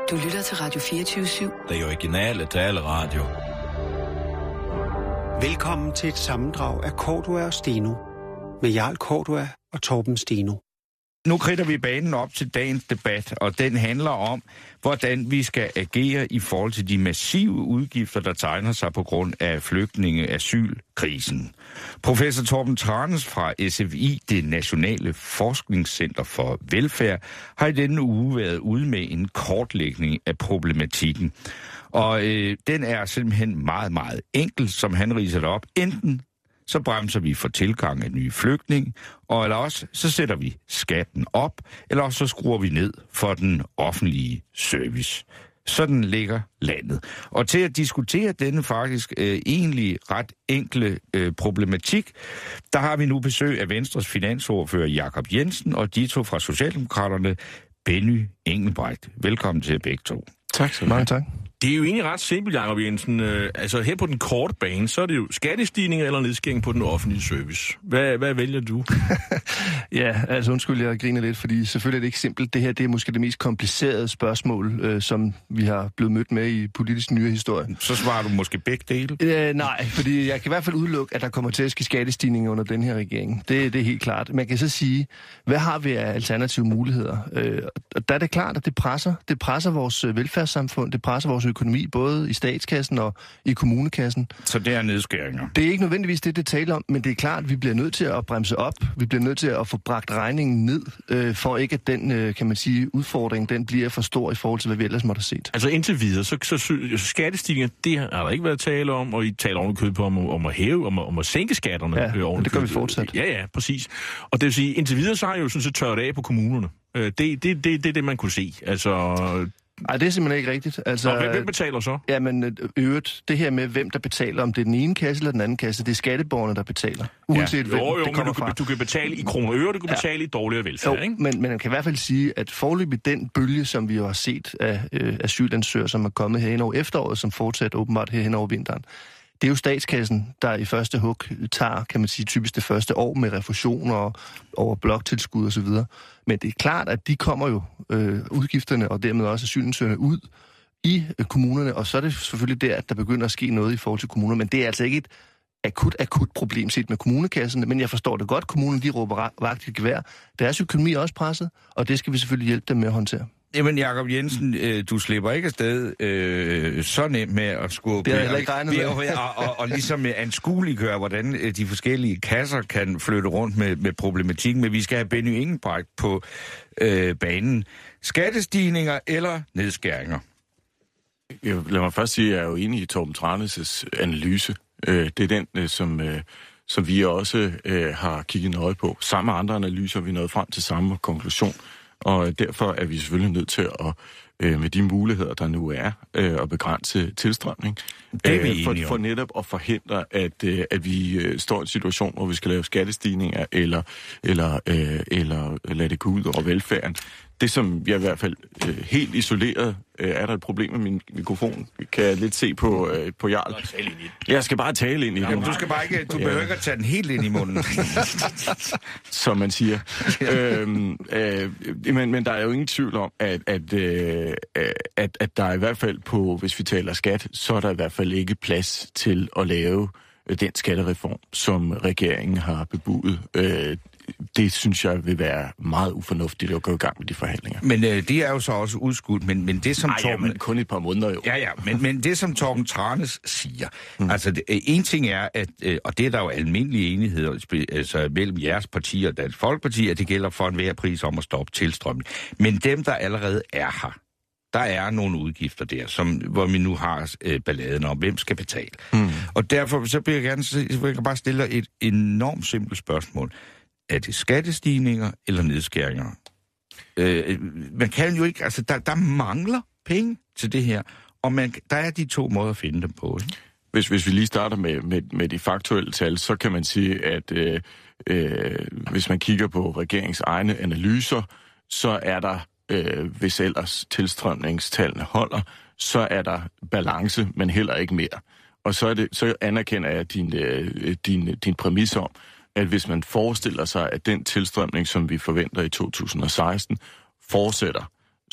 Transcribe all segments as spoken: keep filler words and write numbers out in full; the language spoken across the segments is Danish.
Du lytter til Radio fireogtyve syv. Det originale taleradio. Velkommen til et sammendrag af Cordua og Steno. Med Jarl Cordua og Torben Steno. Nu kridter vi banen op til dagens debat, og den handler om, hvordan vi skal agere i forhold til de massive udgifter, der tegner sig på grund af flygtninge-asylkrisen. Professor Torben Tranæs fra S F I, det Nationale Forskningscenter for Velfærd, har i denne uge været ude med en kortlægning af problematikken. Og øh, den er simpelthen meget, meget enkel, som han ridser det op. Enten så bremser vi for tilgang af nye flygtninge, og eller også så sætter vi skatten op, eller også så skruer vi ned for den offentlige service. Sådan ligger landet. Og til at diskutere denne faktisk øh, egentlig ret enkle øh, problematik, der har vi nu besøg af Venstres finansordfører Jakob Jensen og de to fra Socialdemokraterne, Benny Engelbrecht. Velkommen til begge to. Tak så meget. Tak. Det er jo egentlig ret simpelt, Jakob Jensen. Altså her på den korte bane, så er det jo skattestigninger eller nedskæring på den offentlige service. Hvad, hvad vælger du? Ja, altså undskyld, jeg griner lidt, fordi selvfølgelig er det ikke simpelt. Det her det er måske det mest komplicerede spørgsmål, øh, som vi har blevet mødt med i politisk nyere historie. Så svarer du måske begge dele? Øh, nej, fordi jeg kan i hvert fald udelukke, at der kommer til at ske skattestigninger under den her regering. Det, det er helt klart. Man kan så sige, hvad har vi af alternative muligheder? Øh, og der er det klart, at det presser. Det presser vores velfærdssamfund, det presser vores økonomi, både i statskassen og i kommunekassen. Så det er nedskæringer? Det er ikke nødvendigvis det, det taler om, men det er klart, at vi bliver nødt til at bremse op. Vi bliver nødt til at få bragt regningen ned, øh, for ikke at den, øh, kan man sige, udfordring, den bliver for stor i forhold til, hvad vi ellers måtte have set. Altså indtil videre, så, så, så skattestigninger, det har der ikke været tale om, og I taler oven i købet på om, om at hæve, om, om at sænke skatterne. Ja, øh, og det gør vi fortsat. Ja, ja, præcis. Og det vil sige, indtil videre, så har I jo sådan set tørret af på kommunerne. Øh, det, det, det, det er det, man kunne se. Altså... Nej, det er simpelthen ikke rigtigt. Altså, Nå, hvem betaler så? Jamen, øvrigt, det her med, hvem der betaler, om det er den ene kasse eller den anden kasse, det er skatteborgerne, der betaler. Uanset ja. hvem jo, jo, det kommer du, fra. Du kan betale i kroner og øre, du kan ja. betale i dårligere velfærd, jo, ikke? Men, men man kan i hvert fald sige, at foreløbig den bølge, som vi jo har set af øh, asylansøgere, som er kommet herhen over efteråret, som fortsætter åbenbart herhen over vinteren, det er jo statskassen, der i første hug tager, kan man sige, typisk det første år med refusioner og over bloktilskud osv. Men det er klart, at de kommer jo øh, udgifterne og dermed også asylansøgerne ud i øh, kommunerne, og så er det selvfølgelig der, at der begynder at ske noget i forhold til kommunerne. Men det er altså ikke et akut, akut problem set med kommunekassen, men jeg forstår det godt. Kommunerne, de råber vagt i gevær. Deres økonomi er også presset, og det skal vi selvfølgelig hjælpe dem med at håndtere. Jamen, Jakob Jensen, øh, du slipper ikke afsted øh, så nemt med at skubbe... Det har jeg heller ikke regnet med. Og, og, og, og ligesom anskueliggøre, hvordan øh, de forskellige kasser kan flytte rundt med, med problematikken. Men vi skal have Benny Engelbrecht på øh, banen. Skattestigninger eller nedskæringer? Jeg, lad mig først sige, at jeg er jo enig i Torben Tranæs' analyse. Øh, det er den, øh, som, øh, som vi også øh, har kigget nøje på. Samme andre analyser, vi er nået frem til samme konklusion. Og derfor er vi selvfølgelig nødt til at, øh, med de muligheder, der nu er, øh, at begrænse tilstrømning. Det er vi øh, for, for netop at forhindre, at, øh, at vi øh, står i en situation, hvor vi skal lave skattestigninger, eller, eller, øh, eller lade det gå ud over velfærden. Det, som jeg i hvert fald øh, helt isoleret, øh, er der et problem med min mikrofon. Kan jeg lidt se på, øh, på Jarl. Jeg skal bare tale ind i den. Du skal bare ikke, du behøver ikke at tage den helt ind i munden. Som man siger. øhm, øh, men, men der er jo ingen tvivl om, at, at, øh, at, at der er i hvert fald på, hvis vi taler skat, så er der i hvert fald ikke plads til at lave den skattereform, som regeringen har bebudet. Øh, Det synes jeg vil være meget ufornuftigt at gå i gang med de forhandlinger. Men øh, det er jo så også udskudt, men, men det som Ej, Torben... ja, men kun et par måneder jo. Ja, ja, men, men det som Torben Tranæs siger, mm. altså det, en ting er, at, øh, og det er der jo almindelig enighed altså, mellem jeres parti og Dansk Folkeparti, at det gælder for enhver pris om at stoppe tilstrømning. Men dem, der allerede er her, der er nogle udgifter der, som, hvor vi nu har øh, balladen om, hvem skal betale. Mm. Og derfor så vil jeg gerne så vil jeg bare stille et enormt simpelt spørgsmål. Er det skattestigninger eller nedskæringer? Øh, man kan jo ikke, altså der, der mangler penge til det her, og man, der er de to måder at finde dem på. Ikke? Hvis, hvis vi lige starter med, med, med de faktuelle tal, så kan man sige, at øh, øh, hvis man kigger på regeringens egne analyser, så er der, øh, hvis ellers tilstrømningstallene holder, så er der balance, men heller ikke mere. Og så, er det, så anerkender jeg din, øh, din, din præmis om, at hvis man forestiller sig, at den tilstrømning, som vi forventer i to tusind og seksten, fortsætter,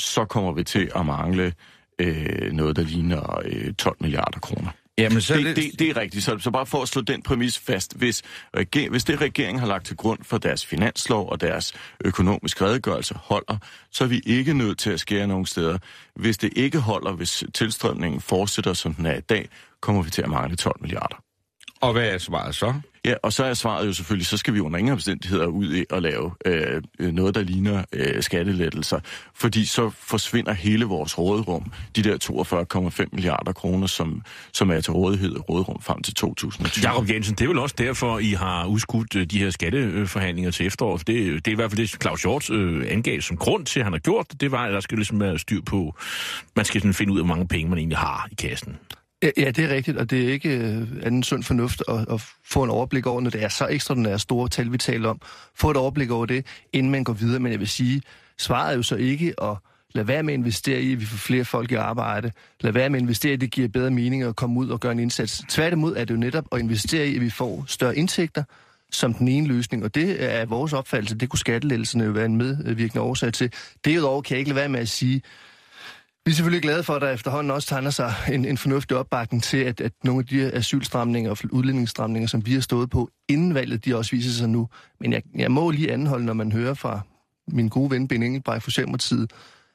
så kommer vi til at mangle øh, noget, der ligner øh, tolv milliarder kroner. Jamen, så det, det... Det, det er rigtigt. Så, så bare for at slå den præmis fast. Hvis, reger, hvis det regeringen har lagt til grund for deres finanslov og deres økonomiske redegørelse holder, så er vi ikke nødt til at skære nogen steder. Hvis det ikke holder, hvis tilstrømningen fortsætter, som den er i dag, kommer vi til at mangle tolv milliarder. Og hvad er svaret så? Ja, og så er svaret jo selvfølgelig, så skal vi under ingen omstændigheder ud i at lave øh, noget, der ligner øh, skattelettelser. Fordi så forsvinder hele vores råderum, de der toogfyrre komma fem milliarder kroner, som, som er til rådighed og råderum frem til to tusind og tyve. Jakob Jensen, det er vel også derfor, I har udskudt de her skatteforhandlinger til efterår. Det, det er i hvert fald det, Claus Hjort øh, angav som grund til, at han har gjort det. Det var, at der skal ligesom være styr på, man skal sådan finde ud af, hvor mange penge man egentlig har i kassen. Ja, det er rigtigt, og det er ikke øh, anden sund fornuft at, at få en overblik over, når det er så ekstraordinære store tal, vi taler om. Få et overblik over det, inden man går videre. Men jeg vil sige, svaret er jo så ikke at lade være med at investere i, at vi får flere folk i arbejde. Lad være med at investere i, at det giver bedre mening at komme ud og gøre en indsats. Tværtimod er det jo netop at investere i, at vi får større indtægter som den ene løsning. Og det er vores opfattelse. Det kunne skattelettelserne jo være en medvirkende årsag til. Derudover kan jeg ikke lade være med at sige, vi er selvfølgelig glade for, at der efterhånden også tegner sig en, en fornuftig opbakning til, at, at nogle af de asylstramninger og udlændingsstramninger, som vi har stået på inden valget, de også viser sig nu. Men jeg, jeg må lige anholde, når man hører fra min gode ven Ben Engelbrecht fra Socialdemokratiet,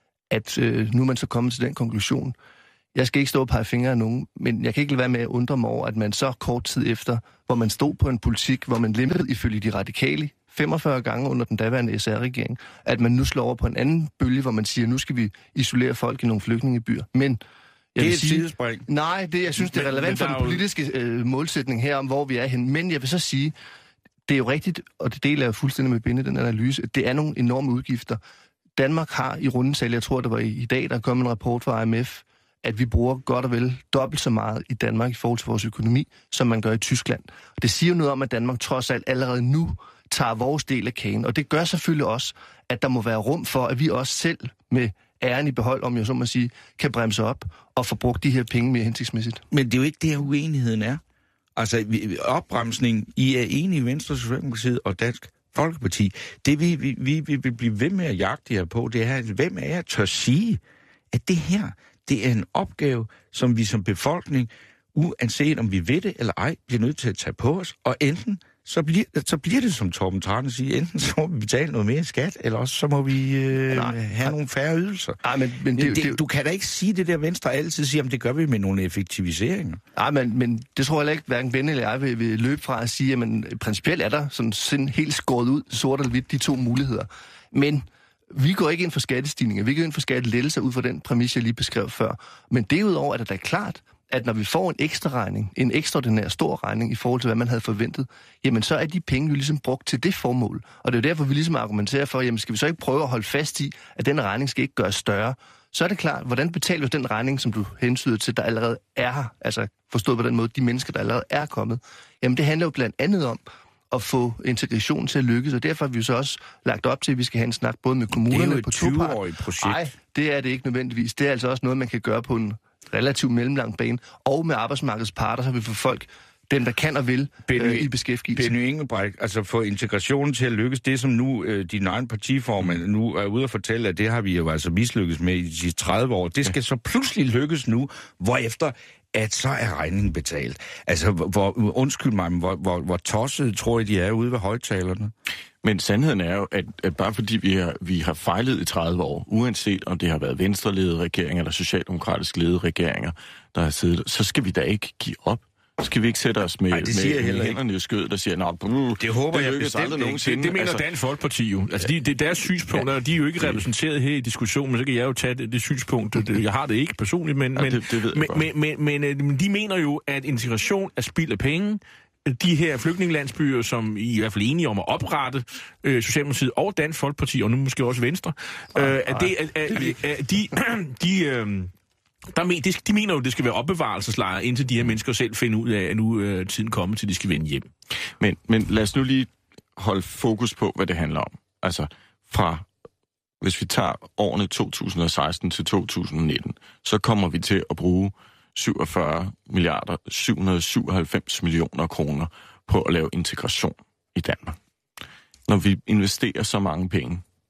at øh, nu er man så kommet til den konklusion. Jeg skal ikke stå og pege fingre af nogen, men jeg kan ikke lade være med at undre mig over, at man så kort tid efter, hvor man stod på en politik, hvor man lempede ifølge de radikale femogfyrre gange under den daværende S R-regering, at man nu slår over på en anden bølge, hvor man siger, nu skal vi isolere folk i nogle flygtningebyer. Men jeg det er vil et sige, sidespring. Nej, det, jeg synes, det er relevant men, men for den politiske øh, målsætning her om, hvor vi er hen. Men jeg vil så sige, det er jo rigtigt, og det deler jeg fuldstændig med Binde, den analyse, at det er nogle enorme udgifter. Danmark har i rundesal, jeg tror, det var i, i dag, der kom en rapport fra I M F, at vi bruger godt og vel dobbelt så meget i Danmark i forhold til vores økonomi, som man gør i Tyskland. Og det siger jo noget om, at Danmark trods alt allerede nu tager vores del af kagen. Og det gør selvfølgelig også, at der må være rum for, at vi også selv med æren i behold, om jeg så må sige, kan bremse op og få brugt de her penge mere hensigtsmæssigt. Men det er jo ikke der, uenigheden er. Altså, opbremsning, I er enige i Venstre, Socialdemokratiet og Dansk Folkeparti. Det vi, vi, vi, vi vil blive ved med at jagte her på, det er, hvem er jeg tør sige, at det her, det er en opgave, som vi som befolkning, uanset om vi ved det eller ej, bliver nødt til at tage på os, og enten Så bliver, så bliver det, som Torben Tranæs siger, enten så må vi betale noget mere skat, eller også så må vi øh, nej, have nej. nogle færre ydelser. Nej, men, men det, det, det, du kan da ikke sige det der Venstre altid siger, om det gør vi med nogle effektiviseringer. Nej, men, men det tror jeg ikke, hverken Ben eller jeg vil, vil løbe fra at sige, at man, principielt er der sådan, sådan helt skåret ud, sort eller hvidt, de to muligheder. Men vi går ikke ind for skattestigninger, vi går ind for skattelettelser ud fra den præmis, jeg lige beskrev før. Men derudover er det da klart, at når vi får en ekstra regning, en ekstraordinær stor regning i forhold til, hvad man havde forventet, jamen så er de penge jo ligesom brugt til det formål. Og det er jo derfor, vi ligesom argumenterer for, jamen skal vi så ikke prøve at holde fast i, at den regning skal ikke gøres større. Så er det klart, hvordan betaler du den regning, som du hensyder til, der allerede er her? Altså forstået på den måde, de mennesker, der allerede er kommet. Jamen det handler jo blandt andet om at få integrationen til at lykkes, og derfor har vi jo så også lagt op til, at vi skal have en snak både med kommunerne på to Det er jo et tyve-årigt projekt. Nej, det er det ikke nødvendigvis. Det er altså også noget, man kan gøre på en relativt mellemlang bane, og med arbejdsmarkedets parter, så vi får folk, dem der kan og vil, Benny, øh, i beskæftigelse. Benny Engelbrecht, altså få integrationen til at lykkes, det som nu øh, din egen partiformand nu er ude at fortælle, at det har vi jo altså mislykkes med i de tredive år, det skal så pludselig lykkes nu, hvorefter at så er regningen betalt. Altså, hvor, undskyld mig, men hvor, hvor, hvor tosset tror jeg, de er ude ved højtalerne? Men sandheden er jo, at, at bare fordi vi har, vi har fejlet i tredive år, uanset om det har været venstreledede regeringer eller socialdemokratisk ledede regeringer, der har siddet, så skal vi da ikke give op. Så skal vi ikke sætte os med, Ej, med, med hænderne i skødet og sige, at det håber det jeg bestemt ikke. Det, det mener altså, Dansk Folkeparti jo. Altså, de, det, deres synspunkter, ja, de er jo ikke repræsenteret her i diskussionen, men så kan jeg jo tage det, det synspunkt. Det, jeg har det ikke personligt, men, ja, men, det, det men, men, men, men de mener jo, at integration er spild af penge. De her flygtningelandsbyer, som I, i hvert fald er enige om at oprette, øh, Socialdemokratiet og Dansk Folkeparti, og nu måske også Venstre, øh, at det, at, at, at de... de øh, Der men, de, de mener jo, at det skal være opbevarelseslejre, indtil de her mennesker selv finder ud af, at nu er øh, tiden kommet til, de skal vende hjem. Men, men lad os nu lige holde fokus på, hvad det handler om. Altså, fra, hvis vi tager årene to tusind og seksten til to tusind og nitten, så kommer vi til at bruge syvogfyrre milliarder syv hundrede syvoghalvfems millioner kroner på at lave integration i Danmark. Når vi investerer så mange penge,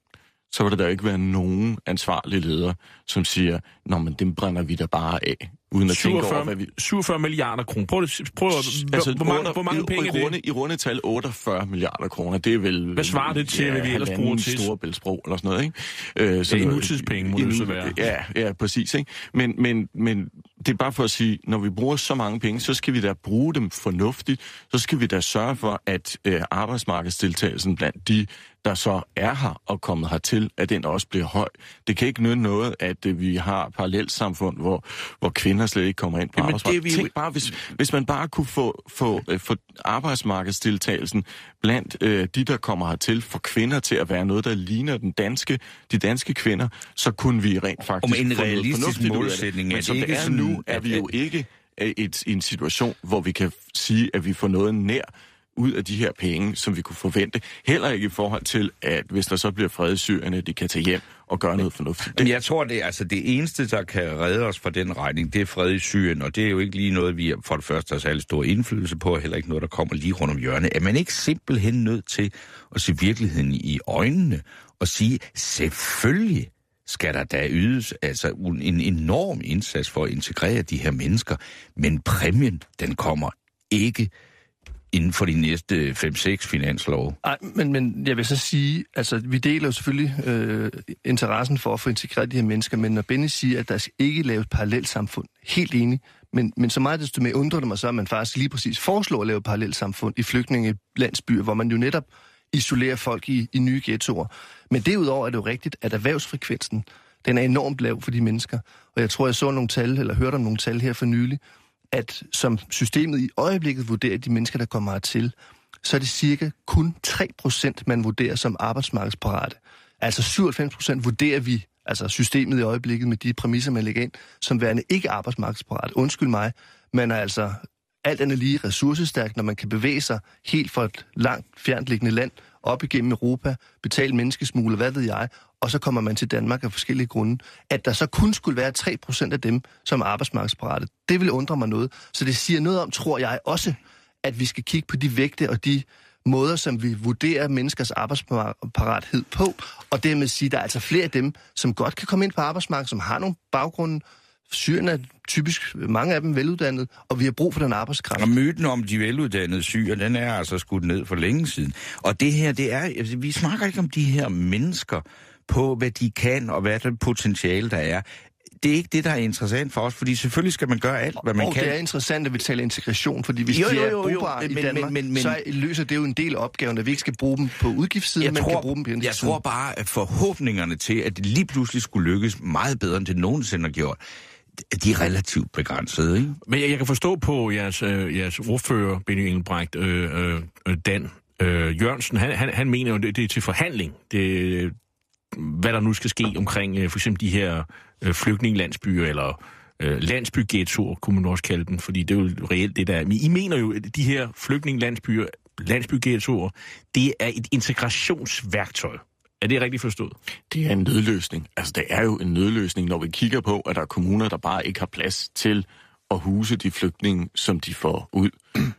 så vil der da ikke være nogen ansvarlige ledere, som siger, nå, men dem brænder vi da bare af, uden at syvogfyrre, tænke over, hvad vi... syvogfyrre milliarder kroner. Prøv, prøv altså, hvor, mange, hvor mange i, penge i, er det? runde, I rundetal otteogfyrre milliarder kroner, det er vel... Hvad svarer det til, ja, hvad vi ellers bruger til? Storebæltsbro eller sådan noget, ikke? Øh, så det er nutidspenge, må det så være. Ja, ja, præcis, ikke? Men, men, men det er bare for at sige, når vi bruger så mange penge, så skal vi da bruge dem fornuftigt, så skal vi da sørge for, at øh, arbejdsmarkedsdeltagelsen blandt de, der så er her og kommet hertil, at den også bliver høj. Det kan ikke nytte noget, at øh, vi har parallelsamfund, hvor, hvor kvinder slet ikke kommer ind på arbejdsmarkedet. Vi... Tænk bare, hvis, hvis man bare kunne få, få, øh, få arbejdsmarkedsdeltagelsen blandt øh, de, der kommer hertil, for kvinder til at være noget, der ligner den danske, de danske kvinder, så kunne vi rent faktisk Om en realistisk målsætning. Men som det er nu, er vi jo ikke et, i en situation, hvor vi kan sige, at vi får noget nær ud af de her penge, som vi kunne forvente. Heller ikke i forhold til, at hvis der så bliver fred i Syrien, at de kan tage hjem og gøre noget fornuftigt. Men jeg tror, det er altså det eneste, der kan redde os fra den regning, det er fred i Syrien, og det er jo ikke lige noget, vi for det første har særlig stor indflydelse på, og heller ikke noget, der kommer lige rundt om hjørnet. Er man ikke simpelthen nødt til at se virkeligheden i øjnene og sige, selvfølgelig skal der da ydes altså en enorm indsats for at integrere de her mennesker, men præmien, den kommer ikke inden for de næste fem seks finanslove. Ej, men, men jeg vil så sige, altså vi deler jo selvfølgelig øh, interessen for at få integreret de her mennesker, men når Benny siger, at der skal ikke laves parallelsamfund, helt enig, men, men så meget desto mere undrer det mig så, at man faktisk lige præcis foreslår at lave parallelsamfund i flygtningelandsbyer, hvor man jo netop isolerer folk i, i nye ghettoer. Men derudover er det jo rigtigt, at erhvervsfrekvensen, den er enormt lav for de mennesker. Og jeg tror, jeg så nogle tal, eller hørte om nogle tal her for nylig, at som systemet i øjeblikket vurderer de mennesker, der kommer hertil, så er det cirka kun tre procent, man vurderer som arbejdsmarkedsparate. Altså syvoghalvfems procent vurderer vi, altså systemet i øjeblikket med de præmisser, man lægger ind, som værende ikke arbejdsmarkedsparate. Undskyld mig, man er altså alt andet lige ressourcestærk, når man kan bevæge sig helt fra et langt fjerntliggende land op igennem Europa, betale menneskesmugler, hvad ved jeg, og så kommer man til Danmark af forskellige grunde. At der så kun skulle være tre procent af dem, som er arbejdsmarkedsparate, det vil undre mig noget. Så det siger noget om, tror jeg også, at vi skal kigge på de vægte og de måder, som vi vurderer menneskers arbejdsparathed på, og dermed sige, at der er altså flere af dem, som godt kan komme ind på arbejdsmarkedet, som har nogle baggrunde. Syrien er typisk, mange af dem veluddannede, og vi har brug for den arbejdskraft. Og myten om de veluddannede syrer, den er altså skudt ned for længe siden. Og det her, det er, altså, vi snakker ikke om de her mennesker på, hvad de kan, og hvad det potentiale der er. Det er ikke det, der er interessant for os, fordi selvfølgelig skal man gøre alt, hvad man og kan. Og det er interessant, at vi taler integration, fordi hvis jo, jo, jo, jo, de er brugbare i Danmark, men, men, men, så løser det jo en del af opgaven, at vi ikke skal bruge dem på udgiftssiden, men kan bruge dem på integration. Jeg tror bare, at forhåbningerne til, at det lige pludselig skulle lykkes meget bedre, end det nogensinde har gjort, de er relativt begrænsede, ikke? Men jeg, jeg kan forstå på jeres, øh, jeres ordfører, Benny Engelbrecht, øh, øh, Dan øh, Jørgensen, han, han, han mener jo, det, det er til forhandling, det, hvad der nu skal ske omkring øh, for eksempel de her øh, flygtningelandsbyer, eller øh, landsbyghettoer, kunne man også kalde dem, fordi det er jo reelt det der. Men I mener jo, at de her flygtningelandsbyer, landsbyghettoer, det er et integrationsværktøj. Er det rigtigt forstået? Det er en nødløsning. Altså, det er jo en nødløsning, når vi kigger på, at der er kommuner, der bare ikke har plads til at huse de flygtninge, som de får ud.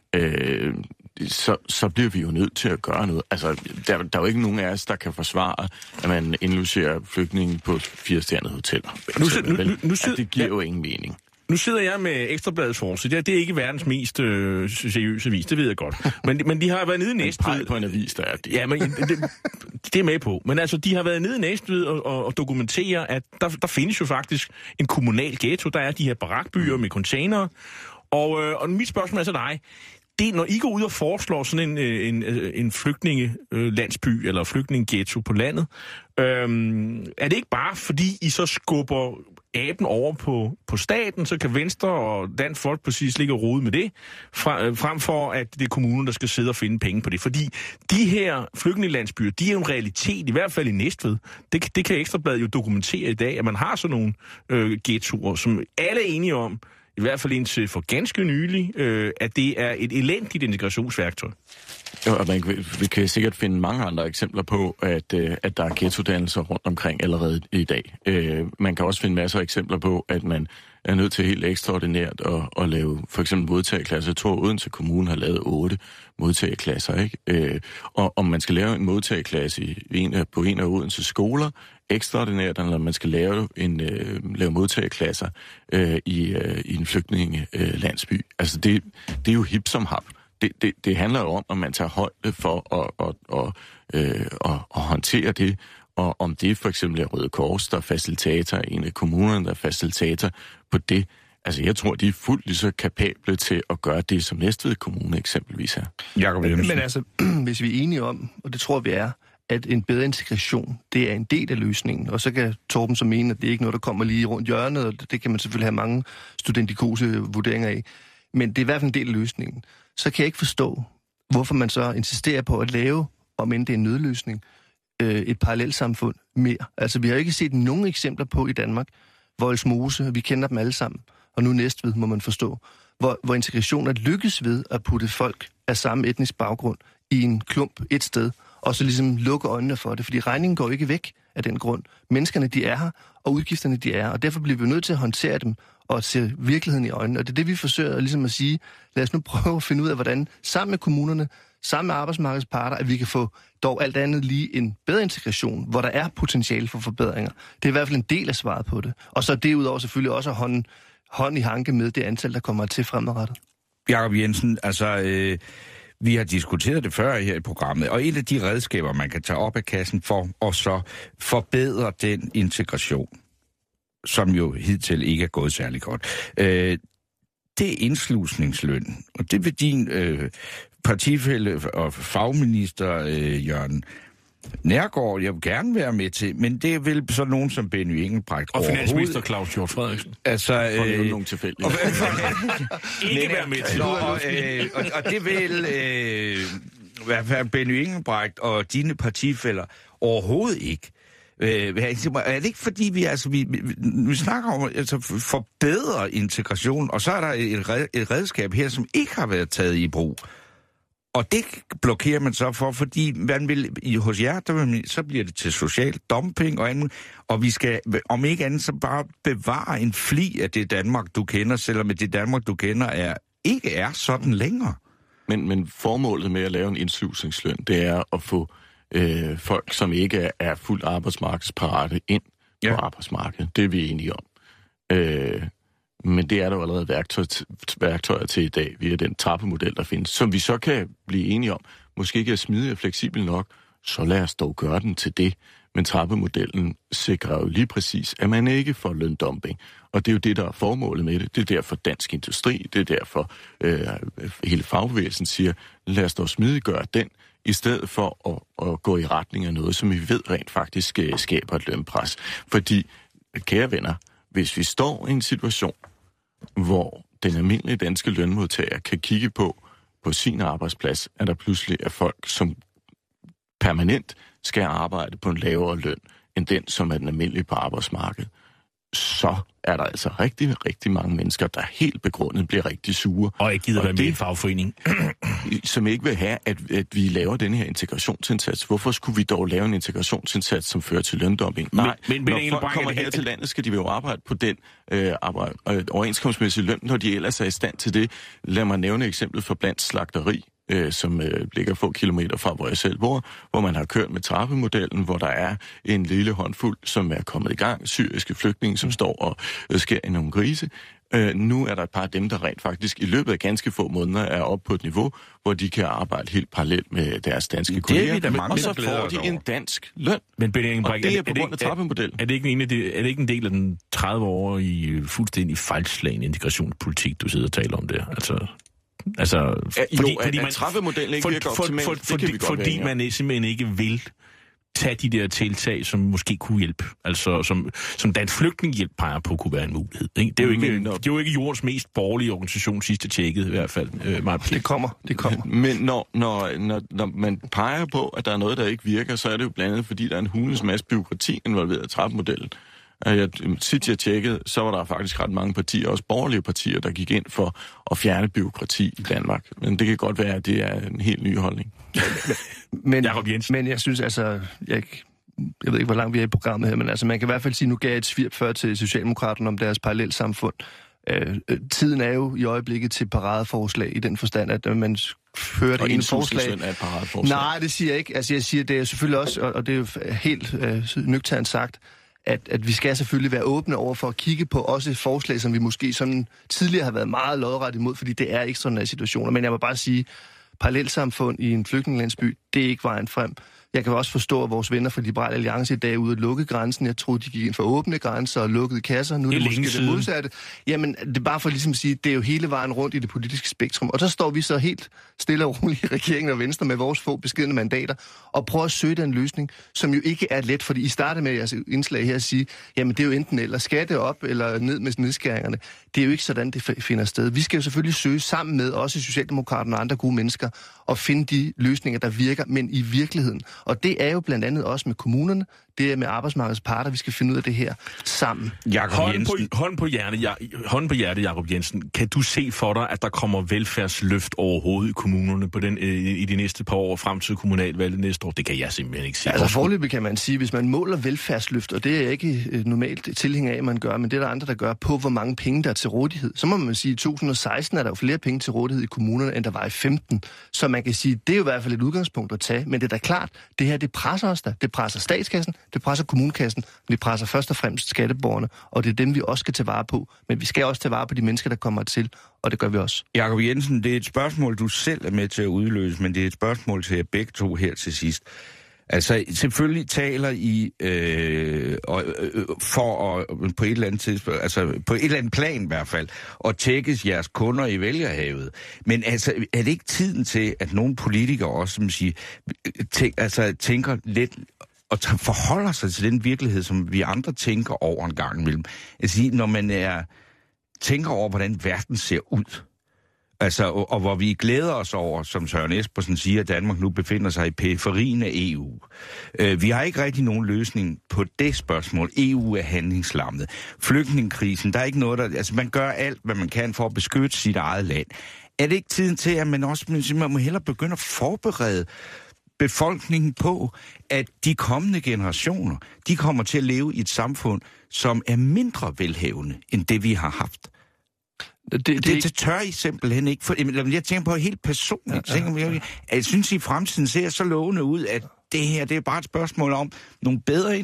øh, så, så bliver vi jo nødt til at gøre noget. Altså, der, der er jo ikke nogen af os, der kan forsvare, at man indlogerer flygtninge på firestjernede hoteller. Nu, nu, nu, nu altså, det giver ja. jo ingen mening. Nu sidder jeg med Ekstrabladets forside. Det, det er ikke verdens mest øh, seriøse avis, det ved jeg godt. Men, men de har været nede i Næstved. på en avis, der er det. Ja, men det, det er med på. Men altså, de har været nede i Næstved og, og, og dokumentere, at der, der findes jo faktisk en kommunal ghetto. Der er de her barakbyer med containere. Og, øh, og mit spørgsmål er så dig. Det, når I går ud og foreslår sådan en, en, en flygtningelandsby eller flygtningeghetto på landet, øhm, er det ikke bare fordi I så skubber aben over på, på staten, så kan Venstre og Dansk Folkeparti ligge og rode med det, fra, frem for at det er kommunen, der skal sidde og finde penge på det. Fordi de her flygtningelandsbyer, de er jo en realitet, i hvert fald i Næstved. Det, det kan Ekstrabladet jo dokumentere i dag, at man har sådan nogle øh, ghettoer, som alle er enige om, i hvert fald indtil for ganske nylig, øh, at det er et elendigt integrationsværktøj. Ja, og man, vi kan sikkert finde mange andre eksempler på, at, at der er ghettodannelser rundt omkring allerede i dag. Man kan også finde masser af eksempler på, at man er nødt til helt ekstraordinært at, at lave for eksempel modtageklasser. Jeg tror, Odense Kommune har lavet otte modtageklasser, ikke? Og om man skal lave en modtageklasse i en af, på en af Odense skoler, ekstraordinært, eller man skal lave en lave modtageklasser i, i en flygtningelandsby. Altså, det, det er jo hip som hap. Det, det, det handler jo om, at man tager højde for at, at, at, øh, at, at håndtere det, og om det for eksempel er Røde Kors, der er facilitator, en af kommunerne, der er facilitator på det. Altså, jeg tror, de er fuldt lige så kapable til at gøre det, som Næstved Kommune eksempelvis er. Jakob Jensen. Men altså, hvis vi er enige om, og det tror vi er, at en bedre integration, det er en del af løsningen. Og så kan Torben så mene, at det er ikke noget, der kommer lige rundt hjørnet, og det kan man selvfølgelig have mange studentikose vurderinger af. Men det er i hvert fald en del af løsningen. Så kan jeg ikke forstå, hvorfor man så insisterer på at lave, om end det er en nødløsning, øh, et parallelsamfund mere. Altså, vi har ikke set nogen eksempler på i Danmark, Vollsmose, vi kender dem alle sammen, og nu Næstved, må man forstå, hvor, hvor integration er lykkes ved at putte folk af samme etnisk baggrund i en klump et sted, og så ligesom lukke øjnene for det, fordi regningen går ikke væk af den grund. Menneskerne, de er her, og udgifterne, de er, og derfor bliver vi nødt til at håndtere dem og se virkeligheden i øjnene. Og det er det, vi forsøger ligesom at sige, lad os nu prøve at finde ud af, hvordan sammen med kommunerne, sammen med arbejdsmarkedets parter, at vi kan få dog alt andet lige en bedre integration, hvor der er potentiale for forbedringer. Det er i hvert fald en del af svaret på det. Og så derudover selvfølgelig også at hånd, hånd i hanke med det antal, der kommer til fremadrettet. Jakob Jensen, altså... Øh Vi har diskuteret det før her i programmet, og et af de redskaber, man kan tage op af kassen for at så forbedre den integration, som jo hidtil ikke er gået særlig godt, øh, det er indslusningsløn. Og det vil din øh, partifælle og fagminister øh, Jørgen Neergaard, jeg vil gerne være med til, men det er vel så nogen som Benny Engelbrecht. Og finansminister Claus Hjort Frederiksen. Altså, for øh, nogen tilfældigt. Ikke være med til. Og, øh, og, og det vil øh, i hvert fald Benny Engelbrecht og dine partifæller overhovedet ikke. Øh, er det ikke fordi, vi, altså, vi, vi, vi snakker om altså, forbedre integration, og så er der et, red, et redskab her, som ikke har været taget i brug. Og det blokerer man så for, fordi man vil, i, hos jer, der vil, så bliver det til social dumping og andet, og vi skal, om ikke andet, så bare bevare en fli af det Danmark, du kender, selvom det Danmark, du kender, er, ikke er sådan længere. Men, men formålet med at lave en indslusningsløn, det er at få øh, folk, som ikke er, er fuldt arbejdsmarkedsparate, ind ja. på arbejdsmarkedet. Det er vi enige om. Øh, Men det er der jo allerede værktøj, værktøjer til i dag, via den trappemodel, der findes, som vi så kan blive enige om. Måske ikke er smidig og fleksibel nok, så lad os dog gøre den til det. Men trappemodellen sikrer jo lige præcis, at man ikke får løndumping. Og det er jo det, der er formålet med det. Det er derfor Dansk Industri, det er derfor øh, hele fagbevægelsen siger, lad os dog smidiggøre den, i stedet for at, at gå i retning af noget, som vi ved rent faktisk øh, skaber et lønpres. Fordi, kære venner, hvis vi står i en situation, hvor den almindelige danske lønmodtager kan kigge på, på sin arbejdsplads, at der pludselig er folk, som permanent skal arbejde på en lavere løn, end den, som er den almindelige på arbejdsmarkedet, så er der altså rigtig, rigtig mange mennesker, der helt begrundet bliver rigtig sure. Og ikke gider være med i en fagforening. Som ikke vil have, at, at vi laver den her integrationsindsats. Hvorfor skulle vi dog lave en integrationsindsats, som fører til løndumping? Nej, men, men, når folk kommer her til landet, skal de jo arbejde på den øh, arbejde, øh, overenskomstmæssige løn, når de ellers er i stand til det. Lad mig nævne et eksempel fra Blands Slagteri, øh, som øh, ligger få kilometer fra, hvor jeg selv bor, hvor man har kørt med trappemodellen, hvor der er en lille håndfuld, som er kommet i gang, syriske flygtninge, som står og øh, skærer i nogle grise. Øh, nu er der et par af dem, der rent faktisk i løbet af ganske få måneder er oppe på et niveau, hvor de kan arbejde helt parallelt med deres danske det kolleger, mange, og så får de en dansk løn. Men Benny, og det er på grund af trappemodellen. Er det ikke en, er det ikke en del af den tredive-årige fuldstændig fejlslagne integrationspolitik, du sidder og taler om der? Altså... Altså, ja, jo, fordi, fordi man, trappemodellen ikke for, virker for, optimalt, for, det for, kan vi godt fordi være, man simpelthen ikke vil tage de der tiltag, som måske kunne hjælpe. Altså, som, som Dansk Flygtningehjælp peger på, kunne være en mulighed. Ikke? Det er jo ikke, men, når, det er jo ikke jordens mest borgerlige organisation, sidste tjekket i hvert fald. Øh, det kommer, det kommer. Men når, når, når, når man peger på, at der er noget, der ikke virker, så er det jo blandt andet, fordi der er en hulens masse bureaukrati involveret i trappemodellen. Jeg, sidst jeg tjekkede, så var der faktisk ret mange partier, også borgerlige partier, der gik ind for at fjerne byråkrati i Danmark. Men det kan godt være, at det er en helt ny holdning. men, men jeg synes altså... Jeg, jeg ved ikke, hvor langt vi er i programmet her, men altså, man kan i hvert fald sige, nu gav jeg et svirp før til Socialdemokraterne om deres parallelsamfund. Øh, tiden er jo i øjeblikket til paradeforslag i den forstand, at man hører det ene forslag. Er et paradeforslag. Nej, det siger jeg ikke. Altså, jeg siger, det er selvfølgelig også, og det er jo helt øh, nøgternt sagt, at, at vi skal selvfølgelig være åbne over for at kigge på også et forslag, som vi måske sådan tidligere har været meget lodret imod, fordi det er ekstraordinære situationer. Men jeg må bare sige, parallelsamfund i en flygtningelandsby, det er ikke vejen frem. Jeg kan også forstå, at vores venner fra Liberal Alliance i dag er ude at lukke grænsen. Jeg troede, de gik ind for åbne grænser og lukkede kasser. Nu er det, det måske det modsatte. Jamen, det er bare for ligesom at sige, det er jo hele vejen rundt i det politiske spektrum. Og så står vi så helt stille og roligt i regeringen og Venstre med vores få beskedne mandater og prøver at søge den løsning, som jo ikke er let. Fordi I starter med jeres indslag her at sige, jamen det er jo enten eller skatte op eller ned med nedskæringerne. Det er jo ikke sådan, det finder sted. Vi skal jo selvfølgelig søge sammen med også Socialdemokraterne og andre gode mennesker og finde de løsninger, der virker, men i virkeligheden. Og det er jo blandt andet også med kommunerne, det er med arbejdsmarkedets parter, vi skal finde ud af det her sammen. Hånden på, hånden på hjertet, ja, hånden på hjertet, Jacob Jensen. Kan du se for dig, at der kommer velfærdsløft overhovedet i kommunerne på den, i de næste par år frem til kommunalvalget næste år? Det kan jeg simpelthen ikke se. Altså foreløbig kan man sige, hvis man måler velfærdsløft, og det er jeg ikke normalt tilhænger af, man gør, men det er der andre, der gør på, hvor mange penge der er til rådighed. Så må man sige, at i to tusind og seksten er der jo flere penge til rådighed i kommunerne, end der var i femten. Så man kan sige, det er jo i hvert fald et udgangspunkt at tage, men det er da klart, det her, det presser os da. Det presser statskassen, det presser kommunekassen, vi presser først og fremmest skatteborgerne, og det er dem, vi også skal tage vare på. Men vi skal også tage vare på de mennesker, der kommer til, og det gør vi også. Jacob Jensen, det er et spørgsmål, du selv er med til at udløse, men det er et spørgsmål til jer begge to her til sidst. Altså, selvfølgelig taler I øh, og, øh, for at på et eller andet tidspunkt, altså på et eller andet plan i hvert fald, at tækkes jeres kunder i vælgerhavet. Men altså, er det ikke tiden til, at nogle politikere også, som siger, tænk, altså, tænker lidt og forholder sig til den virkelighed, som vi andre tænker over en gang imellem? Altså, når man er, tænker over, hvordan verden ser ud, altså, og, og hvor vi glæder os over, som Søren Espersen siger, at Danmark nu befinder sig i periferien af E U. Øh, vi har ikke rigtig nogen løsning på det spørgsmål. E U er handlingslammet. Flygtningekrisen, der er ikke noget, der... Altså, man gør alt, hvad man kan for at beskytte sit eget land. Er det ikke tiden til, at man også man må hellere begynde at forberede befolkningen på, at de kommende generationer, de kommer til at leve i et samfund, som er mindre velhavende, end det vi har haft? Det, det, det, det tør I simpelthen ikke. For, jeg tænker på helt personligt. Ja, ja, ja. Jeg synes, I fremtiden ser så lovende ud, at det her, det er bare et spørgsmål om nogle bedre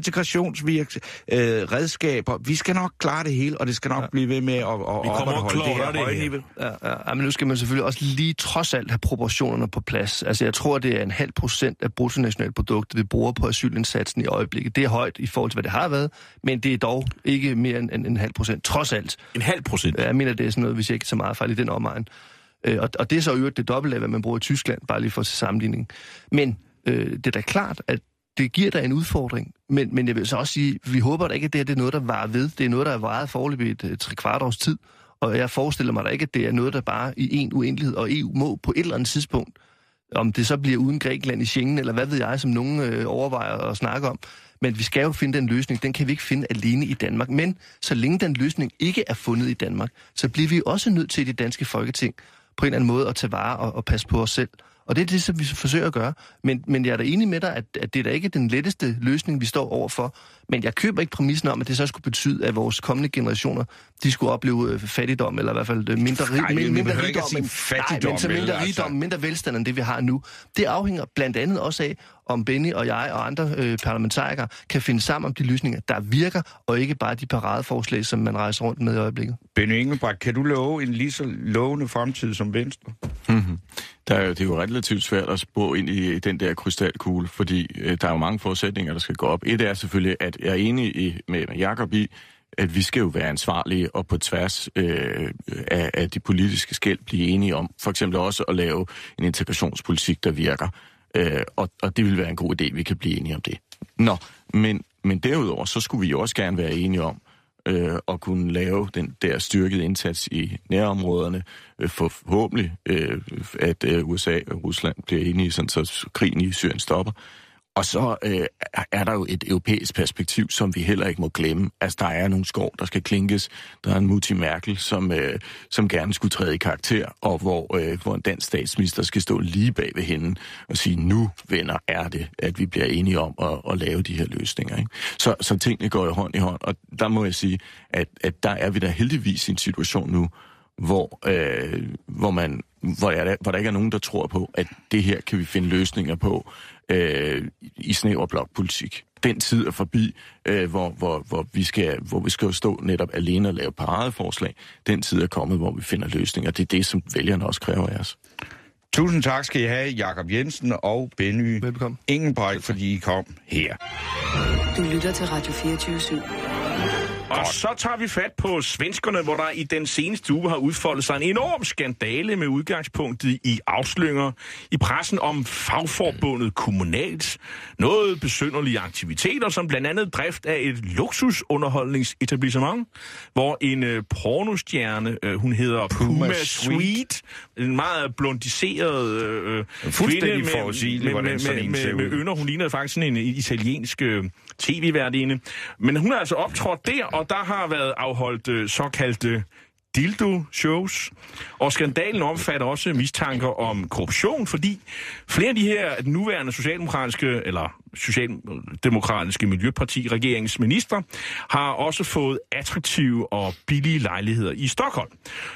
integrationsredskaber. Øh, vi skal nok klare det hele, og det skal nok ja. blive ved med at, at opretholde det her høje niveau. Ja, ja, men nu skal man selvfølgelig også lige trods alt have proportionerne på plads. Altså, jeg tror, det er en halv procent af bruttonationalproduktet, vi bruger på asylindsatsen i øjeblikket. Det er højt i forhold til, hvad det har været, men det er dog ikke mere end en, en halv procent, trods alt. En halv procent? Jeg mener, det er sådan noget, hvis jeg ikke så meget fejl i den omegn. Og, og det er så jo det dobbelte af, hvad man bruger i Tyskland, bare lige for til sammenligning. Men Øh, det er da klart, at det giver dig en udfordring, men, men jeg vil så også sige, vi håber da ikke, at det, her, det er noget, der varer ved. Det er noget, der er varet foreløbig et, et tre kvart års tid, og jeg forestiller mig da ikke, at det er noget, der bare i en uendelighed, og E U må på et eller andet tidspunkt, om det så bliver uden Grækenland i Schengen, eller hvad ved jeg, som nogen øh, overvejer at snakke om. Men vi skal jo finde den løsning, den kan vi ikke finde alene i Danmark. Men så længe den løsning ikke er fundet i Danmark, så bliver vi også nødt til i det danske Folketing på en eller anden måde at tage vare og, og passe på os selv. Og det er det, som vi forsøger at gøre. Men, men jeg er da enig med dig, at, at det er da ikke den letteste løsning, vi står overfor. Men jeg køber ikke præmissen om, at det så skulle betyde, at vores kommende generationer, de skulle opleve fattigdom, eller i hvert fald mindre, rig, nej, mindre, mindre rigdom, men, nej, men så mindre rigdom, altså. mindre velstand end det, vi har nu. Det afhænger blandt andet også af, om Benny og jeg og andre øh, parlamentarikere kan finde sammen om de løsninger, der virker, og ikke bare de paradeforslag, som man rejser rundt med i øjeblikket. Benny Engelbrecht, kan du love en lige så lovende fremtid som Venstre? Mm-hmm. Der er jo, det er jo relativt svært at spå ind i den der krystalkugle, fordi øh, der er jo mange forudsætninger, der skal gå op. Et er selvfølgelig, at jeg er enig i, med, med Jacob i, at vi skal jo være ansvarlige og på tværs øh, af, af de politiske skel blive enige om. For eksempel også at lave en integrationspolitik, der virker. Øh, og, og det vil være en god idé, vi kan blive enige om det. Nå, men, men derudover, så skulle vi jo også gerne være enige om øh, at kunne lave den der styrkede indsats i nærområderne, øh, for forhåbentlig, øh, at øh, U S A og Rusland bliver enige, sådan så krigen i Syrien stopper. Og så øh, er der jo et europæisk perspektiv, som vi heller ikke må glemme. Altså, der er nogle skår, der skal klinkes. Der er en Mutti Merkel, som, øh, som gerne skulle træde i karakter, og hvor, øh, hvor en dansk statsminister skal stå lige bag ved hende og sige, nu, venner, er det, at vi bliver enige om at, at lave de her løsninger. Ikke? Så, så tingene går jo hånd i hånd, og der må jeg sige, at, at der er vi da heldigvis i en situation nu, hvor, øh, hvor, man, hvor, der, hvor der ikke er nogen, der tror på, at det her kan vi finde løsninger på øh, i snæver blokpolitik. Den tid er forbi, øh, hvor, hvor, hvor, vi skal, hvor vi skal stå netop alene og lave paradeforslag. Den tid er kommet, hvor vi finder løsninger. Det er det, som vælgerne også kræver af os. Tusind tak skal I have, Jakob Jensen og Benny Velbekomme. Ingenbrecht, fordi I kom her. Du lytter til Radio fireogtyve syv. Og så tager vi fat på svenskerne, hvor der i den seneste uge har udfoldet sig en enorm skandale med udgangspunktet i afsløringer i pressen om fagforbundet Kommunalt. Noget besynderlige aktiviteter, som blandt andet drift af et luksusunderholdningsetablissement, hvor en øh, pornostjerne, øh, hun hedder Puma, Puma Sweet, en meget blondiseret øh, fuldstændig forudsigelig, hvordan sådan en ser ud. Med ynder, hun ligner faktisk sådan en italiensk øh, tv-værtinde. Men hun er altså optrådt der, og der har været afholdt øh, såkaldte dildo-shows. Og skandalen omfatter også mistanker om korruption, fordi flere af de her nuværende socialdemokratiske eller socialdemokratiske miljøparti-regeringsminister har også fået attraktive og billige lejligheder i Stockholm.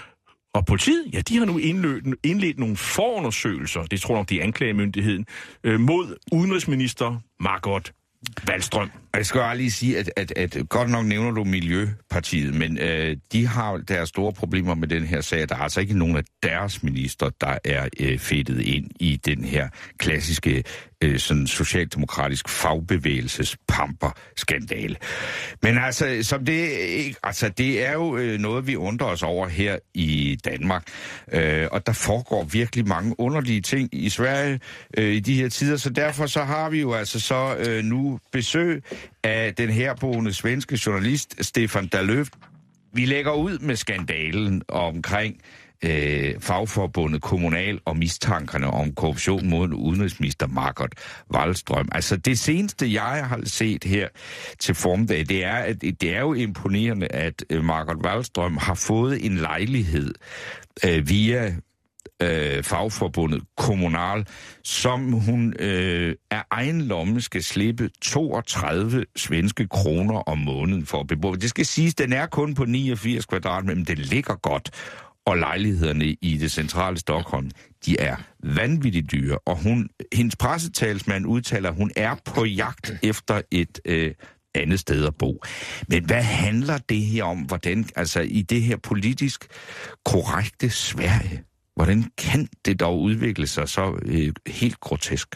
Og politiet, ja, de har nu indledt, indledt nogle forundersøgelser, det tror jeg nok, det er anklagemyndigheden, øh, mod udenrigsminister Margot Wallström. Jeg skal bare lige sige, at, at, at godt nok nævner du Miljøpartiet, men øh, de har deres store problemer med den her sag. Der er altså ikke nogen af deres minister, der er øh, fedtet ind i den her klassiske øh, sådan socialdemokratisk fagbevægelses pamper-skandale. Men altså, som det, altså, det er jo øh, noget, vi undrer os over her i Danmark. Øh, og der foregår virkelig mange underlige ting i Sverige øh, i de her tider, så derfor så har vi jo altså så øh, nu besøg af den herboende svenske journalist Stefan Dalöf. Vi lægger ud med skandalen omkring øh, fagforbundet Kommunal og mistankerne om korruption mod udenrigsminister Margot Wallström. Altså det seneste, jeg har set her til formiddag, det er, at det er jo imponerende, at Margot Wallström har fået en lejlighed øh, via Øh, fagforbundet Kommunal, som hun øh, af egen lomme skal slippe toogtredive svenske kroner om måneden for at bebo. Det skal siges, den er kun på niogfirs kvadratmeter, men den ligger godt. Og lejlighederne i det centrale Stockholm, de er vanvittigt dyre. Og hun, hendes pressetalsmand udtaler, at hun er på jagt efter et øh, andet sted at bo. Men hvad handler det her om? Hvordan, altså i det her politisk korrekte Sverige, hvordan kan det dog udvikle sig så øh, helt grotesk?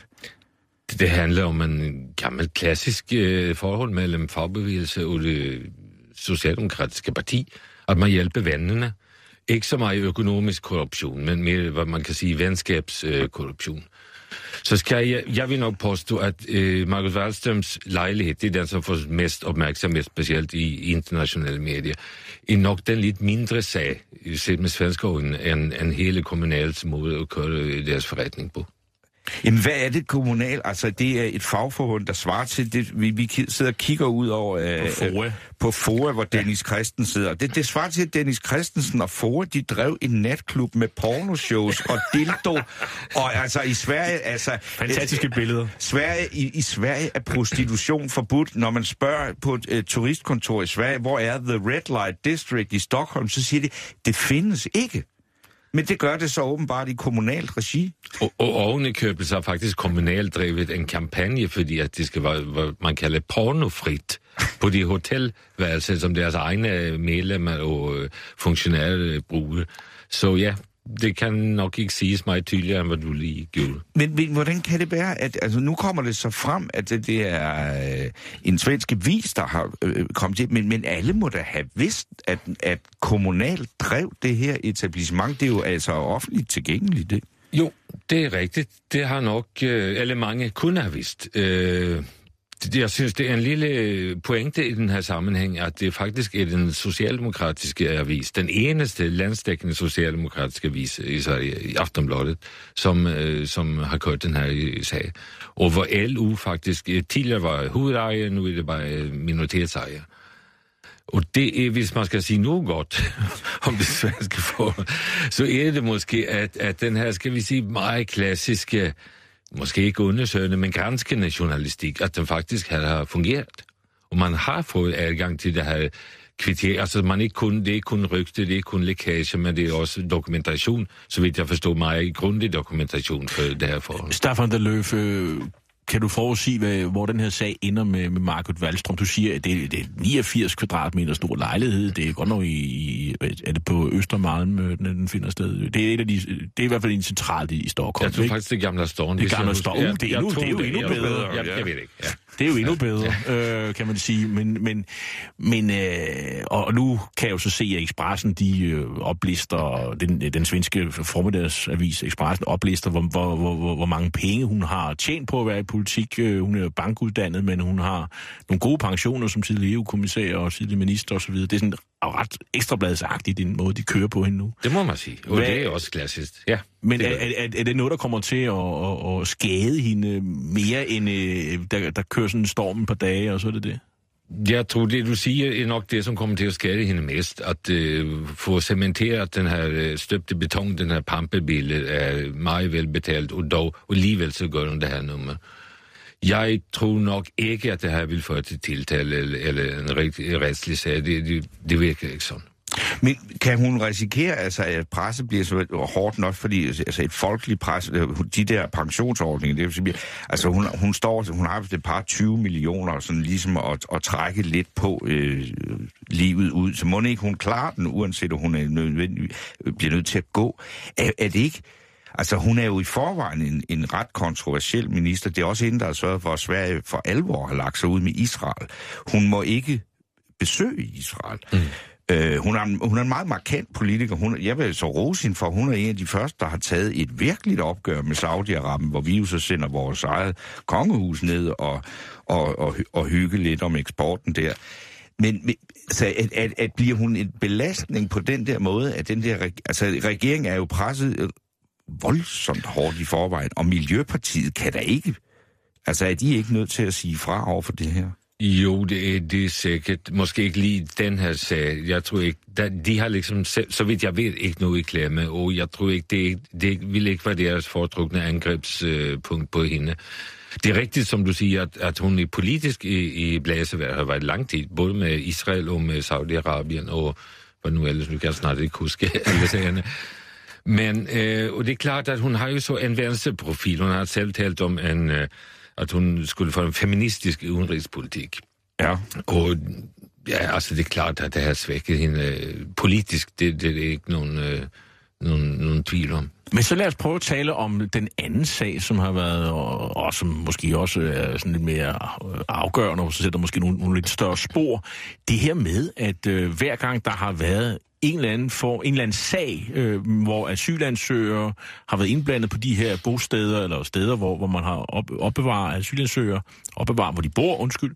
Det handler om en gammel klassisk øh, forhold mellem fagbevægelse og det socialdemokratiske parti, at man hjælper vennerne. Ikke så meget økonomisk korruption, men mere, hvad man kan sige, venskabskorruption. Øh, så skal jeg, jeg vil nok påstå, at øh, Margot Wallströms lejlighed, det er den, som får mest opmærksomhed, specielt i internationale medier, er nok den lidt mindre sag, set med svenske øjne, end, end hele Kommunals måde at køre deres forretning på. Jamen, hvad er det Kommunal? Altså, det er et fagforbund, der svarer til det. Vi, vi sidder og kigger ud over øh, på FOA, på FOA hvor Dennis ja. Christensen sidder. Det, det svarer til, at Dennis Christensen og FOA, de drev en natklub med pornoshows og dildo. Og altså, i Sverige, altså... Fantastiske øh, billeder. Sverige, i, I Sverige er prostitution forbudt. Når man spørger på et uh, turistkontor i Sverige, hvor er The Red Light District i Stockholm, så siger de, det findes ikke. Men det gør det så åbenbart i kommunalt regi. Og, og oven i købet så har faktisk kommunalt drevet en kampagne, fordi at det skal være, hvad man kalder pornofrit på de hotelværelser, som deres egne medlemmer og øh, funktionærer bruger. Så ja, det kan nok ikke siges meget tydeligere, end hvad du lige gjorde. Men, men hvordan kan det være, at altså, nu kommer det så frem, at det, det er øh, en svensk avis, der har øh, kommet til, men, men alle må da have vidst, at, at kommunalt drev det her etablissement. Det er jo altså offentligt tilgængeligt, det. Jo, det er rigtigt. Det har nok, øh, eller mange kunne have vidst. Øh, Jeg synes, det er en lille pointe i den her sammenhæng, at det faktisk er den socialdemokratiske avis, den eneste landsdækkende socialdemokratiske avis i Sverige, i Aftonbladet, som, øh, som har kørt den her sag. Og hvor L U faktisk tidligere var hovedejer, nu er det bare minoritetsejer. Og det er, hvis man skal sige noget godt om det svenske forhold, så er det måske, at, at den her, skal vi sige, meget klassiske, måske ikke undersøgende, men granskende journalistik, at den faktisk har fungeret. Og man har fået adgang til det her kvitter. Altså man ikke kun, det er ikke kun rygte, det er ikke kun lækage, men det er også dokumentation, så vidt jeg forstår meget grundig dokumentation for det her forhold. Staffan de Löf, øh, kan du forudsige, hvad, hvor den her sag ender med, med Margot Wallström? Du siger, at det, det er niogfirs kvadratmeter stor lejlighed. Det er godt nok i, er det på Østermalm, den, den finder sted. Det er, et af de, det er i hvert fald en centralt i, i Stockholm. Jeg tror faktisk, det gamle Storm. Det gamle Storm, det er, det er endnu, det er jo endnu bedre. Jeg, jeg ved ikke, ja. Det er jo endnu bedre, ja. øh, kan man sige. Men, men, men øh, og nu kan jeg jo så se, at Expressen, de øh, oplister, den, den svenske formiddagsavis Expressen oplister, hvor, hvor, hvor, hvor mange penge hun har tjent på at være i politik. Hun er bankuddannet, men hun har nogle gode pensioner som tidligere E U-kommissær og tidligere minister osv. Det er sådan ret ekstrabladsagtigt, den måde, de kører på hende nu. Det må man sige, og Hvad, det er også klassisk. Ja, men er, er, er det noget, der kommer til at, at, at skade hende mere, end der, der kører sådan en storm på dage, og så er det det? Jeg tror, det du siger er nok det, som kommer til at skade hende mest. At uh, få cementeret den her støbte beton, den her pampebille, er meget velbetalt, og dog og alligevel så gør hun det her nummer. Jeg tror nok ikke, at det her vil føre til tiltale eller, eller en rigtig retslig sag. Det, det, det virker ikke sådan. Men kan hun risikere, altså, at presse bliver så hårdt nok, fordi altså, et folkeligt pres, de der pensionsordninger, det er jo altså hun, hun står, hun har et par tyve millioner, sådan ligesom at, at trække lidt på øh, livet ud, så må ikke hun klare den, uanset om hun er nødvendig, bliver nødt til at gå. Er, er det ikke? Altså, hun er jo i forvejen en, en ret kontroversiel minister. Det er også hende, der har sørget for, at Sverige for alvor har lagt sig ud med Israel. Hun må ikke besøge Israel. Mm. Øh, hun, er, hun er en meget markant politiker. Hun, jeg vil så rose hende for, hun er en af de første, der har taget et virkeligt opgør med Saudi-Arabien, hvor vi jo så sender vores eget kongehus ned og, og, og, og hygge lidt om eksporten der. Men altså, at, at, at bliver hun en belastning på den der måde, at den der, altså regeringen er jo presset voldsomt hårdt i forvejen, og Miljøpartiet kan da ikke, altså er de ikke nødt til at sige fra over for det her? Jo, det er det sikkert. Måske ikke lige den her sag. Jeg tror ikke, de har ligesom, så vidt jeg ved, ikke noget i klemme, og jeg tror ikke, det, det vil ikke være deres foretrukne angrebspunkt på hende. Det er rigtigt, som du siger, at, at hun er politisk i, i blæsevejr har været lang tid, både med Israel og med Saudi-Arabien, og hvad nu ellers, nu kan jeg snart ikke huske alle sagerne. Men øh, og det er klart, at hun har jo så en venstreprofil. Hun har selv talt om, en, øh, at hun skulle få en feministisk udenrigspolitik. Ja. Og ja, altså det er klart, at det har svækket hende øh, politisk. Det, det er ikke nogen, øh, nogen, nogen tvivl om. Men så lad os prøve at tale om den anden sag, som har været, og, og som måske også er sådan lidt mere afgørende, og så sætter måske nogle, nogle lidt større spor. Det her med, at øh, hver gang der har været en eller anden, for, en eller anden sag, øh, hvor asylansøgere har været indblandet på de her bosteder, eller steder, hvor, hvor man har op, opbevaret asylansøgere, opbevaret, hvor de bor, undskyld,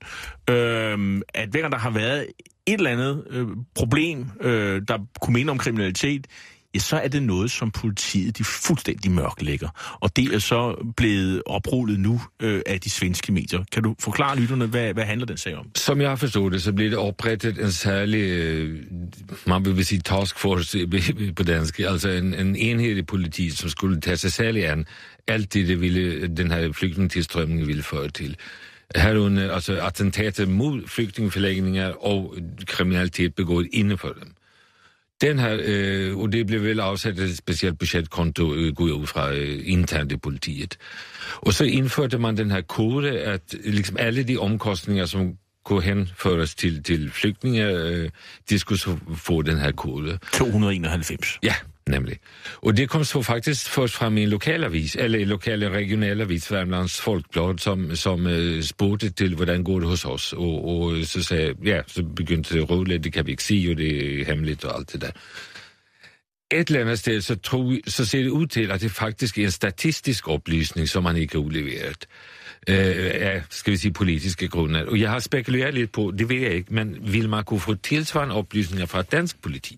øh, at hver gang der har været et eller andet øh, problem, øh, der kunne minde om kriminalitet, ja, så er det noget, som politiet de fuldstændig mørklægger. Og det er så blevet oprullet nu øh, af de svenske medier. Kan du forklare lytterne, hvad, hvad handler den sag om? Som jeg har forstået det, så blev det oprettet en særlig, øh, man vil sige taskforce på dansk, altså en, en enhed i politiet, som skulle tage sig særlig an alt det, det ville, den her flygtningetilstrømning ville føre til. Herunder altså attentater mod flygtningeforlægninger og kriminalitet begået inden for dem. Den her, øh, og det blev vel afsat et specielt budgetkonto, øh, går ud fra øh, internt i politiet. Og så indførte man den her kode, at ligesom alle de omkostninger, som kunne henføres til, til flygtninge, øh, de skulle så få den her kode. to hundrede og enoghalvfems. Ja, nemlig. Og det kom så faktisk først frem i en lokalavis, eller i lokale regionalavis, Värmlands Folkblad, som, som øh, spurgte til, hvordan går det hos os. Og, og så sagde ja, så begyndte det at råde lidt, det kan vi ikke sige, og det er hemmeligt og alt det der. et eller andet sted, så, tror vi, så ser det ud til, at det faktisk er en statistisk oplysning, som man ikke har udleveret øh, af, skal vi sige, politiske grunde. Og jeg har spekuleret lidt på, det ved jeg ikke, men vil man kunne få tilsvarende oplysninger fra dansk politi?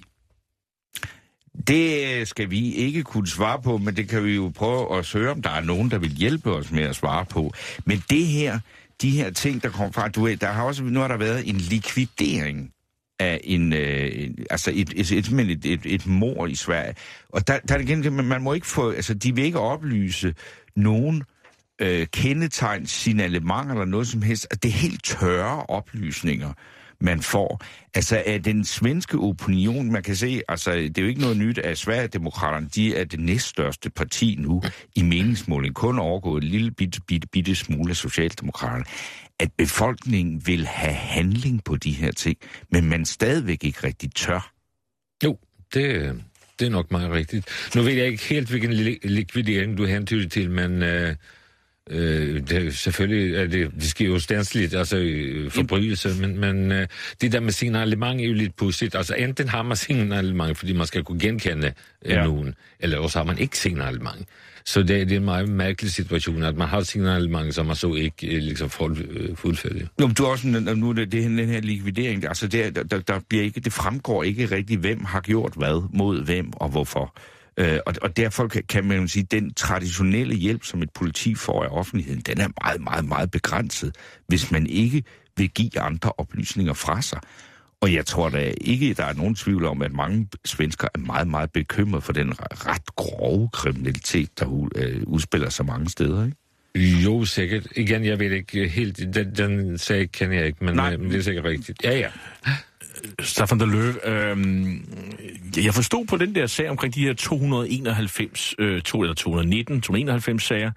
Det skal vi ikke kunne svare på, men det kan vi jo prøve at søge, om der er nogen, der vil hjælpe os med at svare på. Men det her, de her ting, der kommer fra, du ved, der har også, nu har der været en likvidering af en, øh, altså et, et, et, et, et, et mord i Sverige. Og der, der er igen, man må ikke få, altså de vil ikke oplyse nogen øh, kendetegn, signalement eller noget som helst. Det er helt tørre oplysninger, man får. Altså af den svenske opinion, man kan se, altså det er jo ikke noget nyt, at Sverigedemokraterne, de er det næststørste parti nu i meningsmåling, kun overgået en lille bitte, bitte, bitte smule af Socialdemokraterne, at befolkningen vil have handling på de her ting, men man stadigvæk ikke rigtig tør. Jo, det, det er nok meget rigtigt. Nu ved jeg ikke helt, hvilken likvidering du hentyder til, men øh, øh, det, selvfølgelig er det, det sker jo standsligt, altså øh, forbrydelser, men, men øh, det der med signalement er jo lidt pudsigt. Altså enten har man signalement, fordi man skal kunne genkende øh, ja. nogen, eller også har man ikke signalement. Så det, det er en meget mærkelig situation, at man har signalement, som man så ikke liksom fuldfælder. Nu, du også nu det, det den her likvidering, altså det, der, der bliver ikke, det fremgår ikke rigtigt, hvem har gjort hvad mod hvem og hvorfor. Øh, og, og derfor kan, kan man jo sige, at den traditionelle hjælp, som et politi får af offentligheden, den er meget, meget, meget begrænset, hvis man ikke vil give andre oplysninger fra sig. Og jeg tror da ikke, der er nogen tvivl om, at mange svensker er meget, meget bekymret for den ret grove kriminalitet, der øh, udspiller sig mange steder, ikke? Jo, sikkert. Igen, jeg ved ikke helt, den, den sag kender jeg ikke, men, men det er sikkert rigtigt. Ja, ja. Staffan der Løve, øh, jeg forstod på den der sag omkring de her to hundrede og enoghalvfems, øh, to, eller to hundrede og nitten, to hundrede og enoghalvfems sager.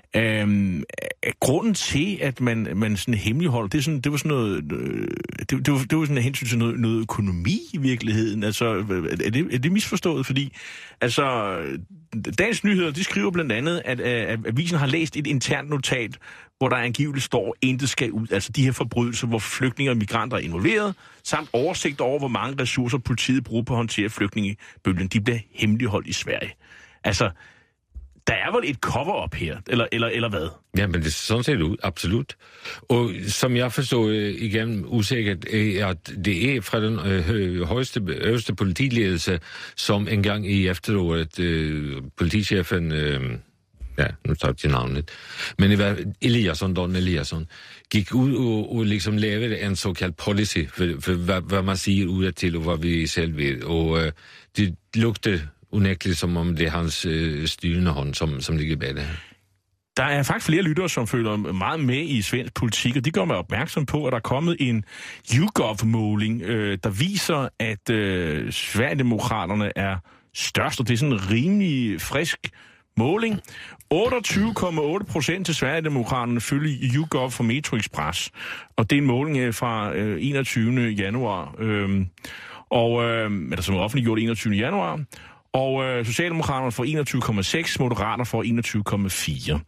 Øh, grunden til, at man, man sådan hemmeligholder, det, er sådan, det var sådan noget, øh, det, det, var, det var sådan en hensyn til noget, noget økonomi i virkeligheden. Altså, er det, er det misforstået? Fordi, altså, Dagens Nyheder, de skriver blandt andet, at, at avisen har læst et internt notat, hvor der angiveligt står, intet skal ud. Altså de her forbrydelser, hvor flygtninge og migranter er involveret, samt oversigt over, hvor mange ressourcer politiet bruger på at håndtere flygtningebølgen. De bliver hemmeligholdt i Sverige. Altså, der er vel et cover-up her, eller, eller, eller hvad? Ja, men det er sådan set ud, absolut. Og som jeg forstår igen usikkert, at det er fra den øh, højeste, øverste politiledelse, som engang i efteråret øh, politichefen... Øh, ja, nu tager jeg til navnet. Men det var Eliasson, Don Eliasson, gik ud og, og liksom lavede en såkaldt policy, for, for hvad, hvad man siger ud af til, og hvad vi selv ved. Og øh, det lugtede unægteligt, som om det er hans øh, styrende hånd, som, som ligger bag det her. Der er faktisk flere lyttere, som føler meget med i svensk politik, og de gør mig opmærksom på, at der er kommet en YouGov-måling, øh, der viser, at øh, Sverigedemokraterne er størst, og det er sådan en rimelig frisk måling. otteogtyve komma otte procent til Sverigedemokraterne følger YouGov for Metro Express, og det er en måling fra øh, enogtyvende januar, øh, og øh, eller som er offentliggjort enogtyvende januar, og øh, Socialdemokraterne får enogtyve komma seks, Moderater får enogtyve komma fire.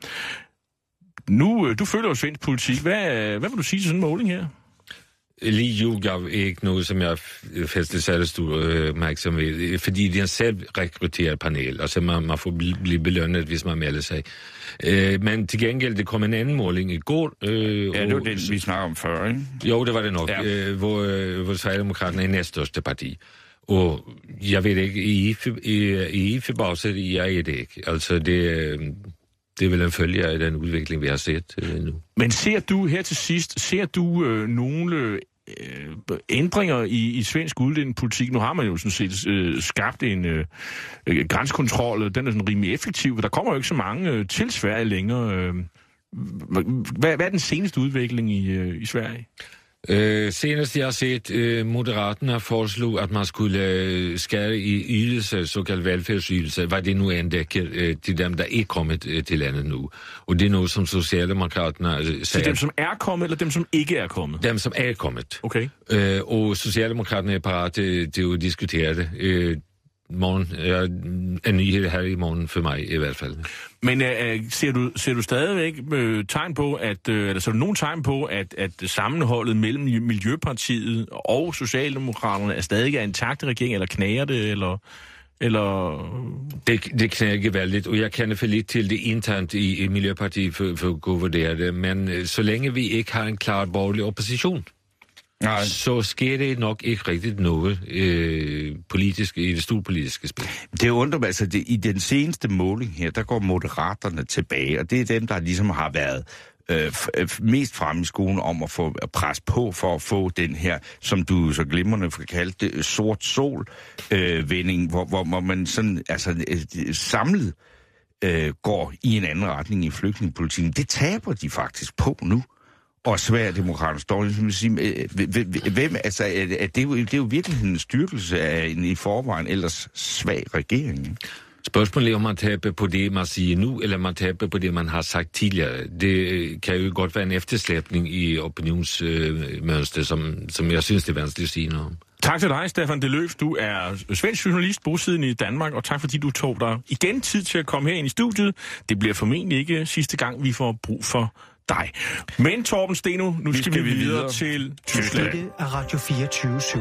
Nu, øh, du følger jo svensk politik. Hvad, øh, hvad vil du sige til sådan en måling her? Lige YouGov er ikke noget, som jeg fæster særlig stor øh, opmærksomhed, fordi det er en selv rekrutteret panel, og så man, man får blive belønnet, hvis man melder sig. Øh, men til gengæld, det kom en anden måling i går. Øh, ja, det var det, vi snakker om før, ikke? Jo, det var det nok, ja. øh, hvor, øh, hvor Sverigedemokraterne er næststørste parti. Og jeg ved ikke, i I F I-bagset, jeg er det ikke. Altså, det, øh, det er vel en følge af den udvikling, vi har set øh, nu. Men ser du her til sidst, ser du øh, nogle øh, ændringer i, i svensk udlændingepolitik? Nu har man jo sådan set øh, skabt en øh, grænsekontrol, den er sådan rimelig effektiv, der kommer jo ikke så mange øh, til Sverige længere. Øh, hvad, hvad er den seneste udvikling i, øh, i Sverige? Øh, senest jeg har set, øh, Moderaterne foreslog, at man skulle øh, skære i ydelse, såkaldt velfærdsydelse, hvad det nu end dækker øh, til dem, der er kommet øh, til landet nu. Og det er noget, som Socialdemokraterne øh, sagde. Så dem, som er kommet, eller dem, som ikke er kommet? Dem, som er kommet. Okay. Øh, og Socialdemokraterne er parat til, til at diskutere det. Øh, morgen er en nyhed her i morgen for mig i hvert fald. Men øh, ser, du, ser du stadigvæk øh, tegn på, at, øh, eller så er der nogen tegn på, at, at sammenholdet mellem Miljøpartiet og Socialdemokraterne er stadig er intakt i regeringen, eller knager det, eller Eller... Det, det knækker vældigt, og jeg kender for lidt til det internt i, i Miljøpartiet for, for at kunne vurdere det, men så længe vi ikke har en klar borgerlig opposition, Nej. så sker det nok ikke rigtigt noget øh, politisk, i det storpolitiske spil. Det undrer mig, altså det, i den seneste måling her, der går Moderaterne tilbage, og det er dem, der ligesom har været øh, mest fremme i skolen om at få pres på for at få den her, som du så glimrende får kaldt det, sort sol-vending, øh, hvor, hvor, hvor man sådan altså øh, samlet øh, går i en anden retning i flygtningepolitikken. Det taber de faktisk på nu. Og Sverigedemokraterne står, som vil sige, hvem, altså, er det, er jo, det er jo virkelig en styrkelse af en i forvejen ellers svag regering. Spørgsmålet er, om man taber på det, man siger nu, eller man taber på det, man har sagt tidligere. Det kan jo godt være en efterslæbning i opinionsmønster, øh, som, som jeg synes, det er vanskeligt at sige noget om. Tak til dig, Stefan Deløf. Du er svensk journalist, bosiddende i Danmark, og tak fordi du tog dig igen tid til at komme her ind i studiet. Det bliver formentlig ikke sidste gang, vi får brug for dig. Men Torben Steno, nu skal, skal vi videre, videre til Tyskland. Det er Radio fireogtyve syv.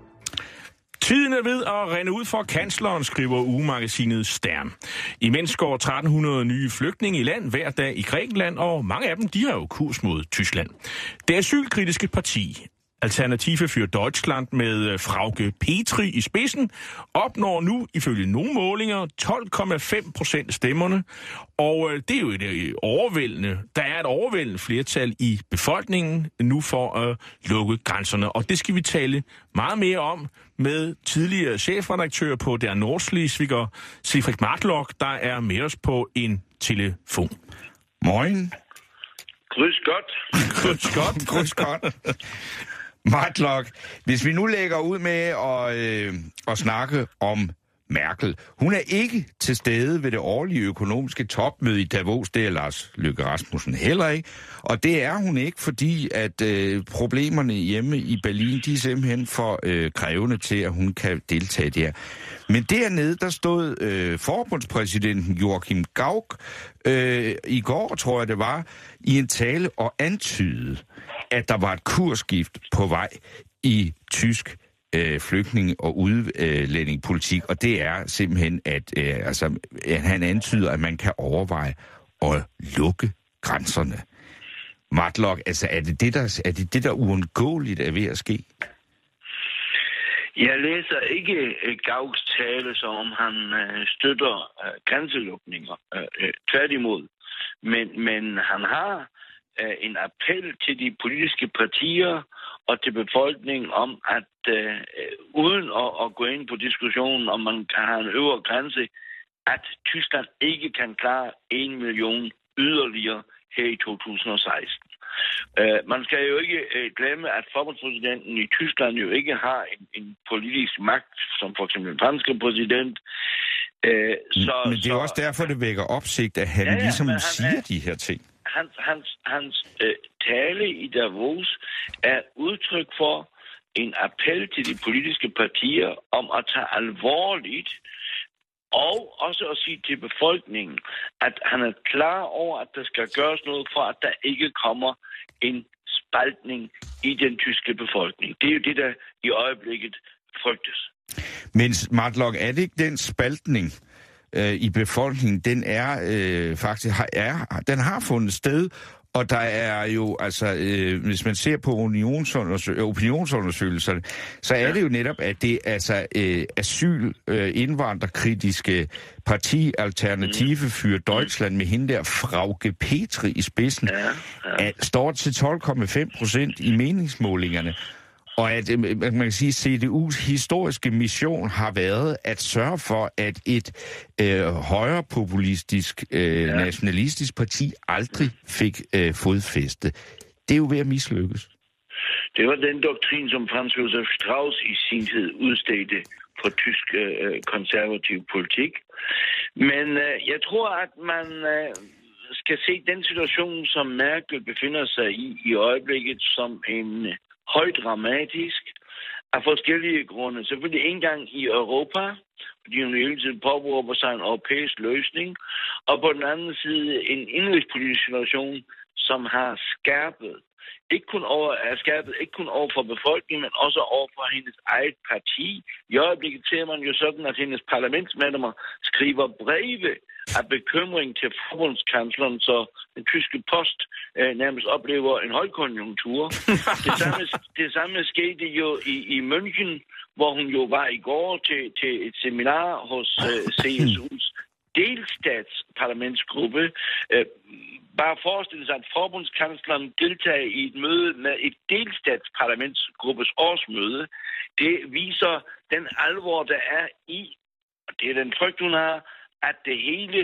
Tiden er ved at rende ud for kansleren, skriver ugemagasinet Stern. Imens går tretten hundrede nye flygtninge i land hver dag i Grækenland, og mange af dem de har jo kurs mod Tyskland. Det asylkritiske parti, Alternative für Deutschland med Frauke Petri i spidsen, opnår nu ifølge nogle målinger tolv komma fem procent stemmerne, og det er jo et overvældende, der er et overvældende flertal i befolkningen nu for at lukke grænserne, og det skal vi tale meget mere om med tidligere chefredaktør på Der Nordschleswiger, Sigfrid Martlock, der er med os på en telefon. Moin. Grüß Gott. Grüß Gott, grüß Gott. Martlock, hvis vi nu lægger ud med at, øh, at snakke om Merkel. Hun er ikke til stede ved det årlige økonomiske topmøde i Davos. Det er Lars Løkke Rasmussen heller ikke. Og det er hun ikke, fordi at øh, problemerne hjemme i Berlin, de er simpelthen for øh, krævende til, at hun kan deltage der. Men dernede, der stod øh, forbundspræsidenten Joachim Gauck øh, i går, tror jeg det var, i en tale og antydede, at der var et kursskift på vej i tysk øh, flygtninge- og udlændingepolitik, og det er simpelthen, at, øh, altså, at han antyder, at man kan overveje at lukke grænserne. Martlock, altså er det det, der, er det, det, der uundgåeligt er ved at ske? Jeg læser ikke uh, Gaucks tale, som om han uh, støtter uh, grænselukninger. Uh, uh, tværtimod. Men, men han har uh, en appel til de politiske partier og til befolkningen om, at uh, uden at, at gå ind på diskussionen, om man kan have en øvre grænse, at Tyskland ikke kan klare en million yderligere her i to tusind og seksten. Uh, man skal jo ikke uh, glemme, at forbundspræsidenten i Tyskland jo ikke har en, en politisk magt, som for eksempel den franske præsident. Uh, så, men det er så, også derfor, det vækker opsigt, at han ja, ja, ligesom han, siger han, de her ting. Hans, hans, hans uh, tale i Davos er udtryk for en appel til de politiske partier om at tage alvorligt og også at sige til befolkningen, at han er klar over, at der skal gøres noget for, at der ikke kommer en spaltning i den tyske befolkning. Det er jo det, der i øjeblikket frygtes. Men Martlock, er det ikke den spaltning øh, i befolkningen, den er øh, faktisk har, er, den har fundet sted, og der er jo, altså, øh, hvis man ser på opinionsundersøgelserne, så er det jo netop, at det altså øh, asyl, øh, indvandrerkritiske parti, Alternative für Deutschland, med hende der Frauke Petri i spidsen, ja, ja. At, står til tolv komma fem procent i meningsmålingerne. Og at man kan sige, at C D U's historiske mission har været at sørge for, at et øh, højrepopulistisk, øh, ja. nationalistisk parti aldrig fik øh, fodfæste. Det er jo ved at mislykkes. Det var den doktrin, som Franz Josef Strauß i sin tid udstedte for tysk øh, konservativ politik. Men øh, jeg tror, at man øh, skal se den situation, som Merkel befinder sig i i øjeblikket, som en højdramatisk af forskellige grunde. Selvfølgelig ikke engang i Europa, fordi hun hele tiden påberåber sig en europæisk løsning, og på den anden side en indrigspolitisk situation, som har skærpet Ikke kun over er skærpet, ikke kun over for befolkningen, men også over for hendes eget parti. I øjeblikket ser man jo sådan, at hendes parlamentsmedlemmer skriver breve af bekymring til forbundskansleren, så den tyske post øh, nærmest oplever en højkonjunktur. det, samme, det samme skete jo i, i München, hvor hun jo var i går til, til et seminar hos øh, C S U's delstatsparlamentsgruppe. Øh, bare forestille sig, at forbundskansleren deltager i et møde med et delstatsparlamentsgruppes årsmøde. Det viser den alvor, der er i, og det er den frygt, hun har, at det hele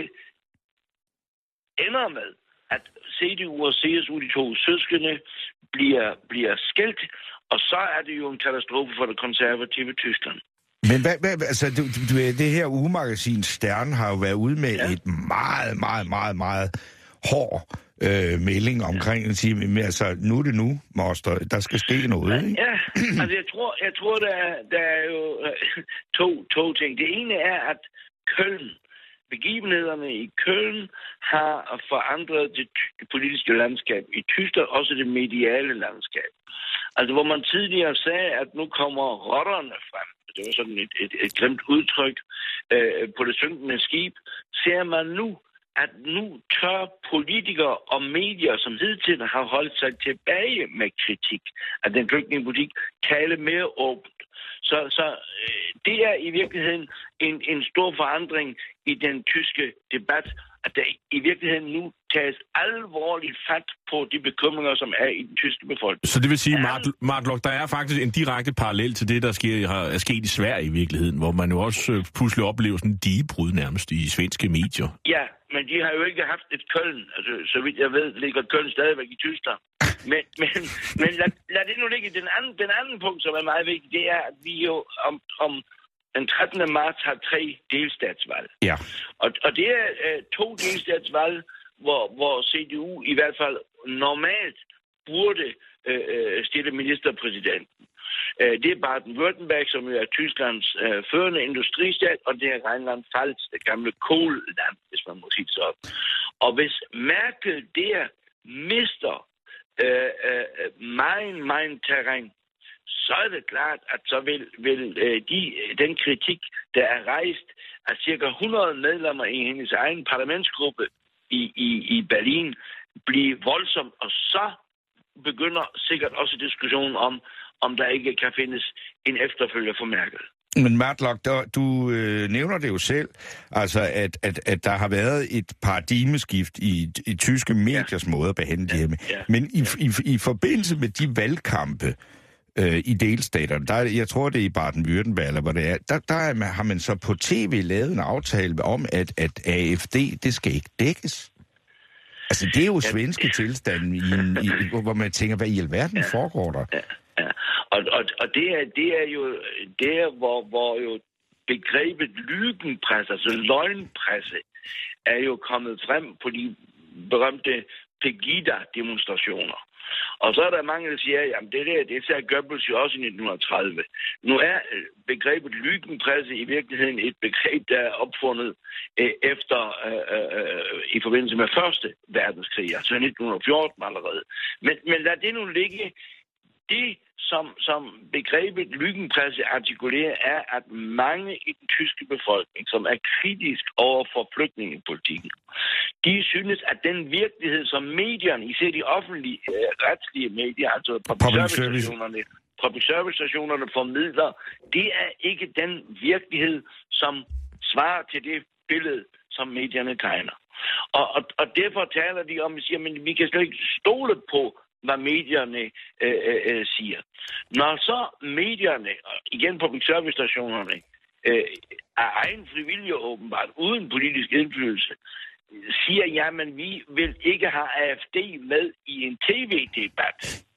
ender med, at C D U og C S U, de to søskende, bliver, bliver skilt, og så er det jo en katastrofe for det konservative Tyskland. Men hvad, hvad, altså, du, du, det her ugemagasin Stern har jo været ude med ja. et meget, meget, meget, meget hård øh, melding omkring at sige, men altså, nu er det nu, moster, der skal ske noget, ikke? Ja, altså jeg tror, jeg tror der, er, der er jo to, to ting. Det ene er, at Köln, begivenhederne i Köln har forandret det, det politiske landskab i Tyskland, også det mediale landskab. Altså, hvor man tidligere sagde, at nu kommer rotterne frem, det var sådan et, et, et grimt udtryk øh, på det synkende skib, ser man nu, at nu tør politikere og medier, som hidtil har holdt sig tilbage med kritik af den flygtningepolitik, tale mere åbent. Så, så øh, det er i virkeligheden en, en stor forandring i den tyske debat, at der i virkeligheden nu tages alvorligt fat på de bekymringer, som er i den tyske befolkning. Så det vil sige, Martlok, der er faktisk en direkte parallel til det, der sker, har, er sket i Sverige i virkeligheden, hvor man jo også øh, pludselig oplever sådan en digebrud nærmest i svenske medier. Ja, men de har jo ikke haft et Köln. Altså, så vidt jeg ved, ligger Köln stadigvæk i Tyskland. Men, men, men lad, lad det nu ligge. Den anden, den anden punkt, som er meget vigtig, det er, at vi jo om, om den trettende marts har tre delstatsvalg. Ja. Og, og det er øh, to delstatsvalg, hvor, hvor C D U i hvert fald normalt burde øh, stille ministerpræsidenten. Øh, det er Baden-Württemberg, som jo er Tysklands øh, førende industristat, og det er Rheinland-Pfalz, det gamle kohlland, hvis man må sige det sådan. Og hvis Merkel der mister øh, øh, meget, meget terræn, så er det klart, at så vil, vil øh, de, den kritik, der er rejst af cirka hundrede medlemmer i hendes egen parlamentsgruppe i, i, i Berlin, blive voldsom, og så begynder sikkert også diskussionen om, om der ikke kan findes en efterfølger for Merkel. Men Martlok, du øh, nævner det jo selv, altså at, at, at der har været et paradigmeskift i, i tyske mediers ja. måde at behandle ja. det her. Ja. Men i, i, i forbindelse med de valgkampe, Øh, i delstaterne. Der, jeg tror, det er i Baden-Württemberg, eller hvor det er. Der, der er, har man så på tv lavet en aftale om, at, at A F D, det skal ikke dækkes. Altså, det er jo svenske ja. tilstande, i en, i, hvor man tænker, hvad i alverden ja. foregår der? Ja. Ja. Og, og, og det, er, det er jo der, hvor, hvor jo begrebet lygenpresse, altså løgnpresse, er jo kommet frem på de berømte Pegida-demonstrationer. Og så er der mange, der siger, at det der, det sagde Goebbels jo også i nitten tredive. Nu er begrebet lygenpresse i virkeligheden et begreb, der er opfundet øh, efter, øh, øh, i forbindelse med første verdenskrig, altså nitten fjorten allerede. Men, men lad det nu ligge. Det, som, som begrebet lygenpresse artikulerer, er, at mange i den tyske befolkning, som er kritisk over for flygtningepolitikken, de synes, at den virkelighed, som medierne, især de offentlige, øh, retslige medier, altså public service-stationerne, public service-stationerne formidler, det er ikke den virkelighed, som svarer til det billede, som medierne tegner. Og, og, og derfor taler de om, at siger, men vi kan slet ikke stole på, hvad medierne øh, øh, siger. Når så medierne, igen public service-stationerne, øh, af egen frivillige åbenbart, uden politisk indflydelse, siger, jamen vi vil ikke have A F D med i en tv-debat,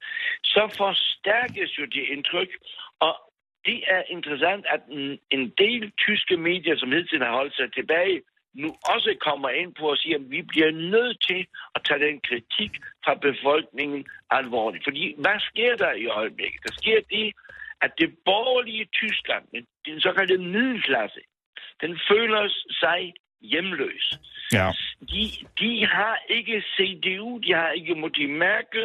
så forstærkes jo det indtryk, og det er interessant, at en del tyske medier, som hidtil har holdt sig tilbage, nu også kommer ind på at sige, at vi bliver nødt til at tage den kritik fra befolkningen alvorligt. Fordi hvad sker der i øjeblikket? Der sker det, at det borgerlige Tyskland, den såkaldte middelklasse, den føler sig hjemløs. Ja. De, de har ikke C D U, de har ikke Mutti Merkel,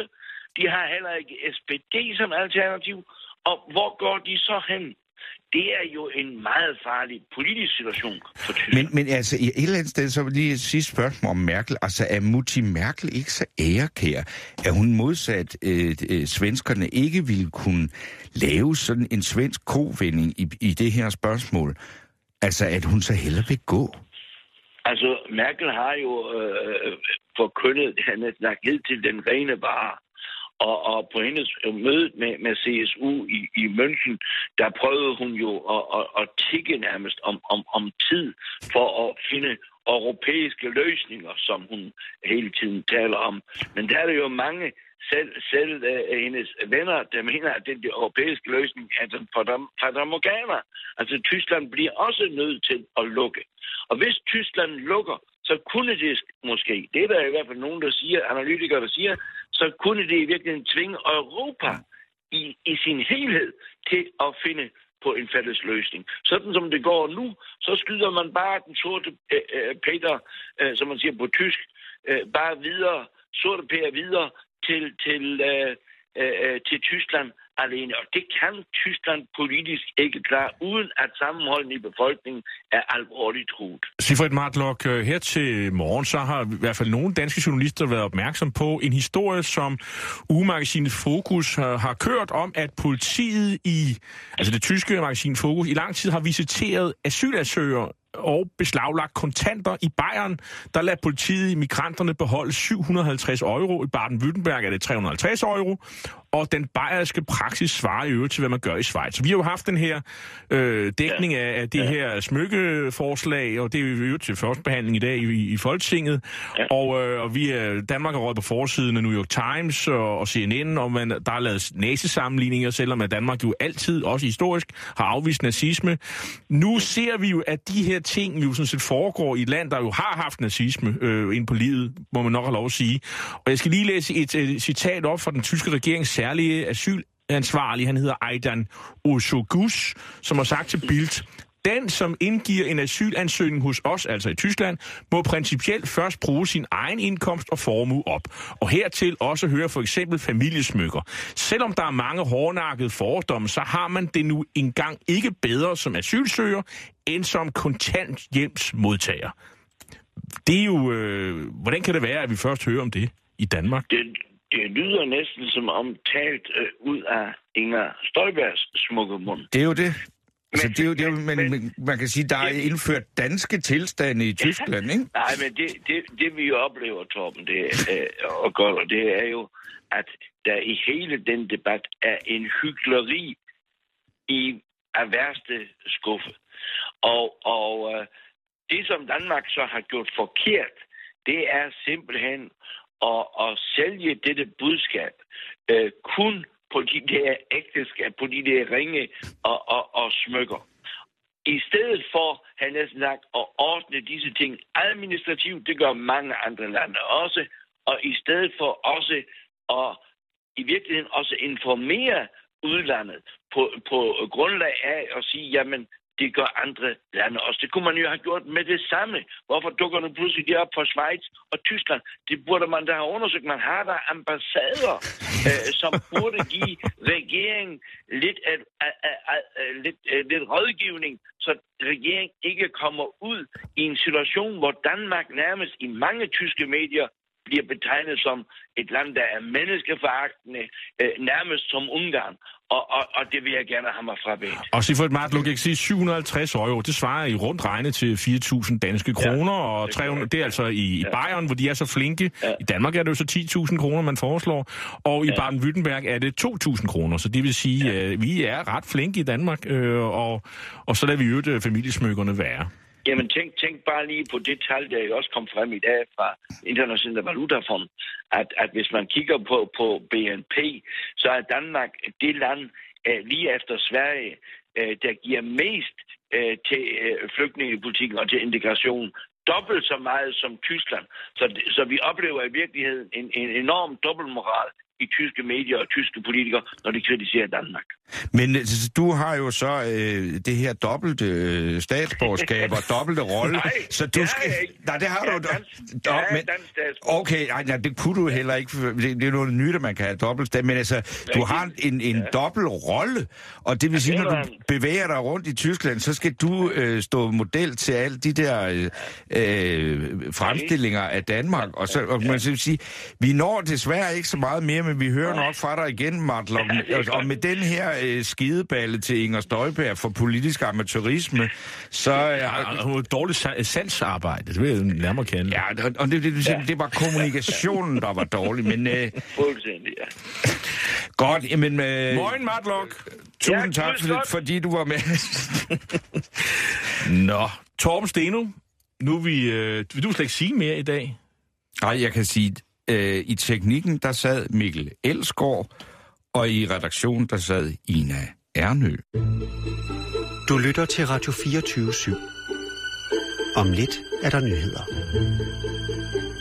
De har heller ikke S P D som alternativ. Og hvor går de så hen? Det er jo en meget farlig politisk situation for Tyskland. Men, men altså, i et eller andet sted, så lige et sidste spørgsmål om Merkel. Altså, er Mutti Merkel ikke så ærekær? Er hun modsat øh, øh, svenskerne ikke ville kunne lave sådan en svensk kovending i, i det her spørgsmål? Altså, at hun så hellere vil gå? Altså, Merkel har jo øh, forkyndet, han er snakket til den rene vare. Og, og på hendes møde med, med C S U i, i München, der prøvede hun jo at, at, at tikke nærmest om, om, om tid for at finde europæiske løsninger, som hun hele tiden taler om. Men der er der jo mange, selv, selv uh, hendes venner, der mener, at den europæiske løsning er den fatamorgana. Altså Tyskland bliver også nødt til at lukke. Og hvis Tyskland lukker, så kunne det måske, det er der i hvert fald nogen, der siger, analytikere, der siger, så kunne det i virkeligheden tvinge Europa i, i sin helhed til at finde på en fælles løsning. Sådan som det går nu, så skyder man bare den sorte øh, Peter, øh, som man siger på tysk, øh, bare videre, sorte pære videre til, til, øh, øh, til Tyskland alene. Og det kan Tyskland politisk ikke klare, uden at sammenholden i befolkningen er alvorligt truet. Sigfrid Martlock, her til morgen, så har i hvert fald nogle danske journalister været opmærksom på en historie, som ugemagasinet Fokus har kørt om, at politiet i, altså det tyske magasin Fokus, i lang tid har visiteret asylansøgere og beslaglagt kontanter i Bayern. Der lader politiet migranterne beholde syv hundrede og halvtreds euro. I Baden-Württemberg er det tre hundrede og halvtreds euro. Og den bayerske praksis svarer i øvrigt til, hvad man gør i Schweiz. Så vi har jo haft den her øh, dækning af, af det ja. her smykkeforslag, og det er jo til første behandling i dag i, i Folketinget. Ja. Og, øh, og vi er, Danmark har råd på forsiden af New York Times og, og C N N, og man, der er lavet nazisammenligninger, selvom at Danmark jo altid, også historisk, har afvist nazisme. Nu ser vi jo, at de her ting jo sådan set foregår i et land, der jo har haft nazisme øh, ind på livet, må man nok have lov at sige. Og jeg skal lige læse et, et citat op fra den tyske regerings særlige asylansvarlige. Han hedder Aidan Osogus, som har sagt til Bild: den, som indgiver en asylansøgning hos os, altså i Tyskland, må principielt først bruge sin egen indkomst og formue op. Og hertil også høre for eksempel familiesmykker. Selvom der er mange hårdnakkede fordomme, så har man det nu engang ikke bedre som asylsøger, end som kontanthjælpsmodtager. Det er jo... Øh, hvordan kan det være, at vi først hører om det i Danmark? Det, det lyder næsten som om talt øh, ud af Inger Støjbergs smukke mund. Det er jo det. Altså, men, det er jo, det er jo, men, men man kan sige, der er indført danske tilstande i Tyskland, ikke? Nej, men det, det, det vi jo oplever, Torben, det, øh, og godt, og det er jo, at der i hele den debat er en hykleri i af værste skuffe. Og, og øh, det, som Danmark så har gjort forkert, det er simpelthen at, at sælge dette budskab øh, kun på de der ægteskab, på de der ringe og, og, og smykker. I stedet for, han næsten sagt, at ordne disse ting administrativt, det gør mange andre lande også, og i stedet for også at i virkeligheden også informere udlandet på, på grundlag af at sige, jamen, det gør andre lande også. Det kunne man jo have gjort med det samme. Hvorfor dukker nu pludselig det op for Schweiz og Tyskland? Det burde man da have undersøgt. Man har der ambassader, øh, som burde give regeringen lidt, øh, øh, øh, lidt, øh, lidt rådgivning, så regeringen ikke kommer ud i en situation, hvor Danmark nærmest i mange tyske medier bliver betegnet som et land, der er menneskeforagtende, øh, nærmest som Ungarn. Og, og, og det vil jeg gerne have mig frabedt. Og Sigfrid Martlock, jeg kan sige syv hundrede og halvtreds euro, det svarer i rundt regnet til fire tusind danske kroner, ja, og tre hundrede, det er altså i, i Bayern, hvor de er så flinke. Ja. I Danmark er det jo så ti tusind kroner, man foreslår, og i ja. Baden-Württemberg er det to tusind kroner, så det vil sige, at ja. øh, vi er ret flinke i Danmark, øh, og, og så lader vi jo øh, familiesmykkerne være. Jamen tænk, tænk bare lige på det tal, der også kom frem i dag fra Internationale Valutafond, at, at hvis man kigger på, på B N P, så er Danmark det land uh, lige efter Sverige, uh, der giver mest uh, til uh, flygtningepolitikken og til integration. Dobbelt så meget som Tyskland. Så, så vi oplever i virkeligheden en, en enorm dobbeltmoral i tyske medier og tyske politikere, når de kritiserer Danmark. Men du har jo så øh, det her dobbelte øh, statsborgerskab og dobbelte rolle. Nej, så du det skal... har jeg ikke. Nej, det har jeg du... Dansk, jeg men... er dansk statsborger. Okay, nej, nej, det kunne du heller ikke. Det, det er noget nyt, at man kan have dobbelt statsborgerskab. Men altså, du har en, en ja. dobbelt rolle, og det vil sige, når du bevæger dig rundt i Tyskland, så skal du øh, stå model til alle de der øh, øh, fremstillinger af Danmark. Og så og man skal sige, vi når desværre ikke så meget mere, men vi hører nok fra dig igen, Martlok. Og, og med den her øh, skideballe til Inger Støjberg for politisk amatørisme, så... Øh, ja, hun er dårligt salgsarbejde, det vil jeg nærmere kende. Ja, og det, det, det, det var kommunikationen, der var dårlig, men... Øh, Fuldstændig, ja. Godt, jamen... Øh, Morgen, Martlok. Tusind ja, tak, for, fordi du var med. Nå, Torben Steno, nu vi, øh, vil du slet ikke sige mere i dag? Nej, jeg kan sige, øh, i teknikken, der sad Mikkel Elsgaard, og i redaktionen, der sad Ina Ernø. Du lytter til Radio fireogtyve syv. Om lidt er der nyheder.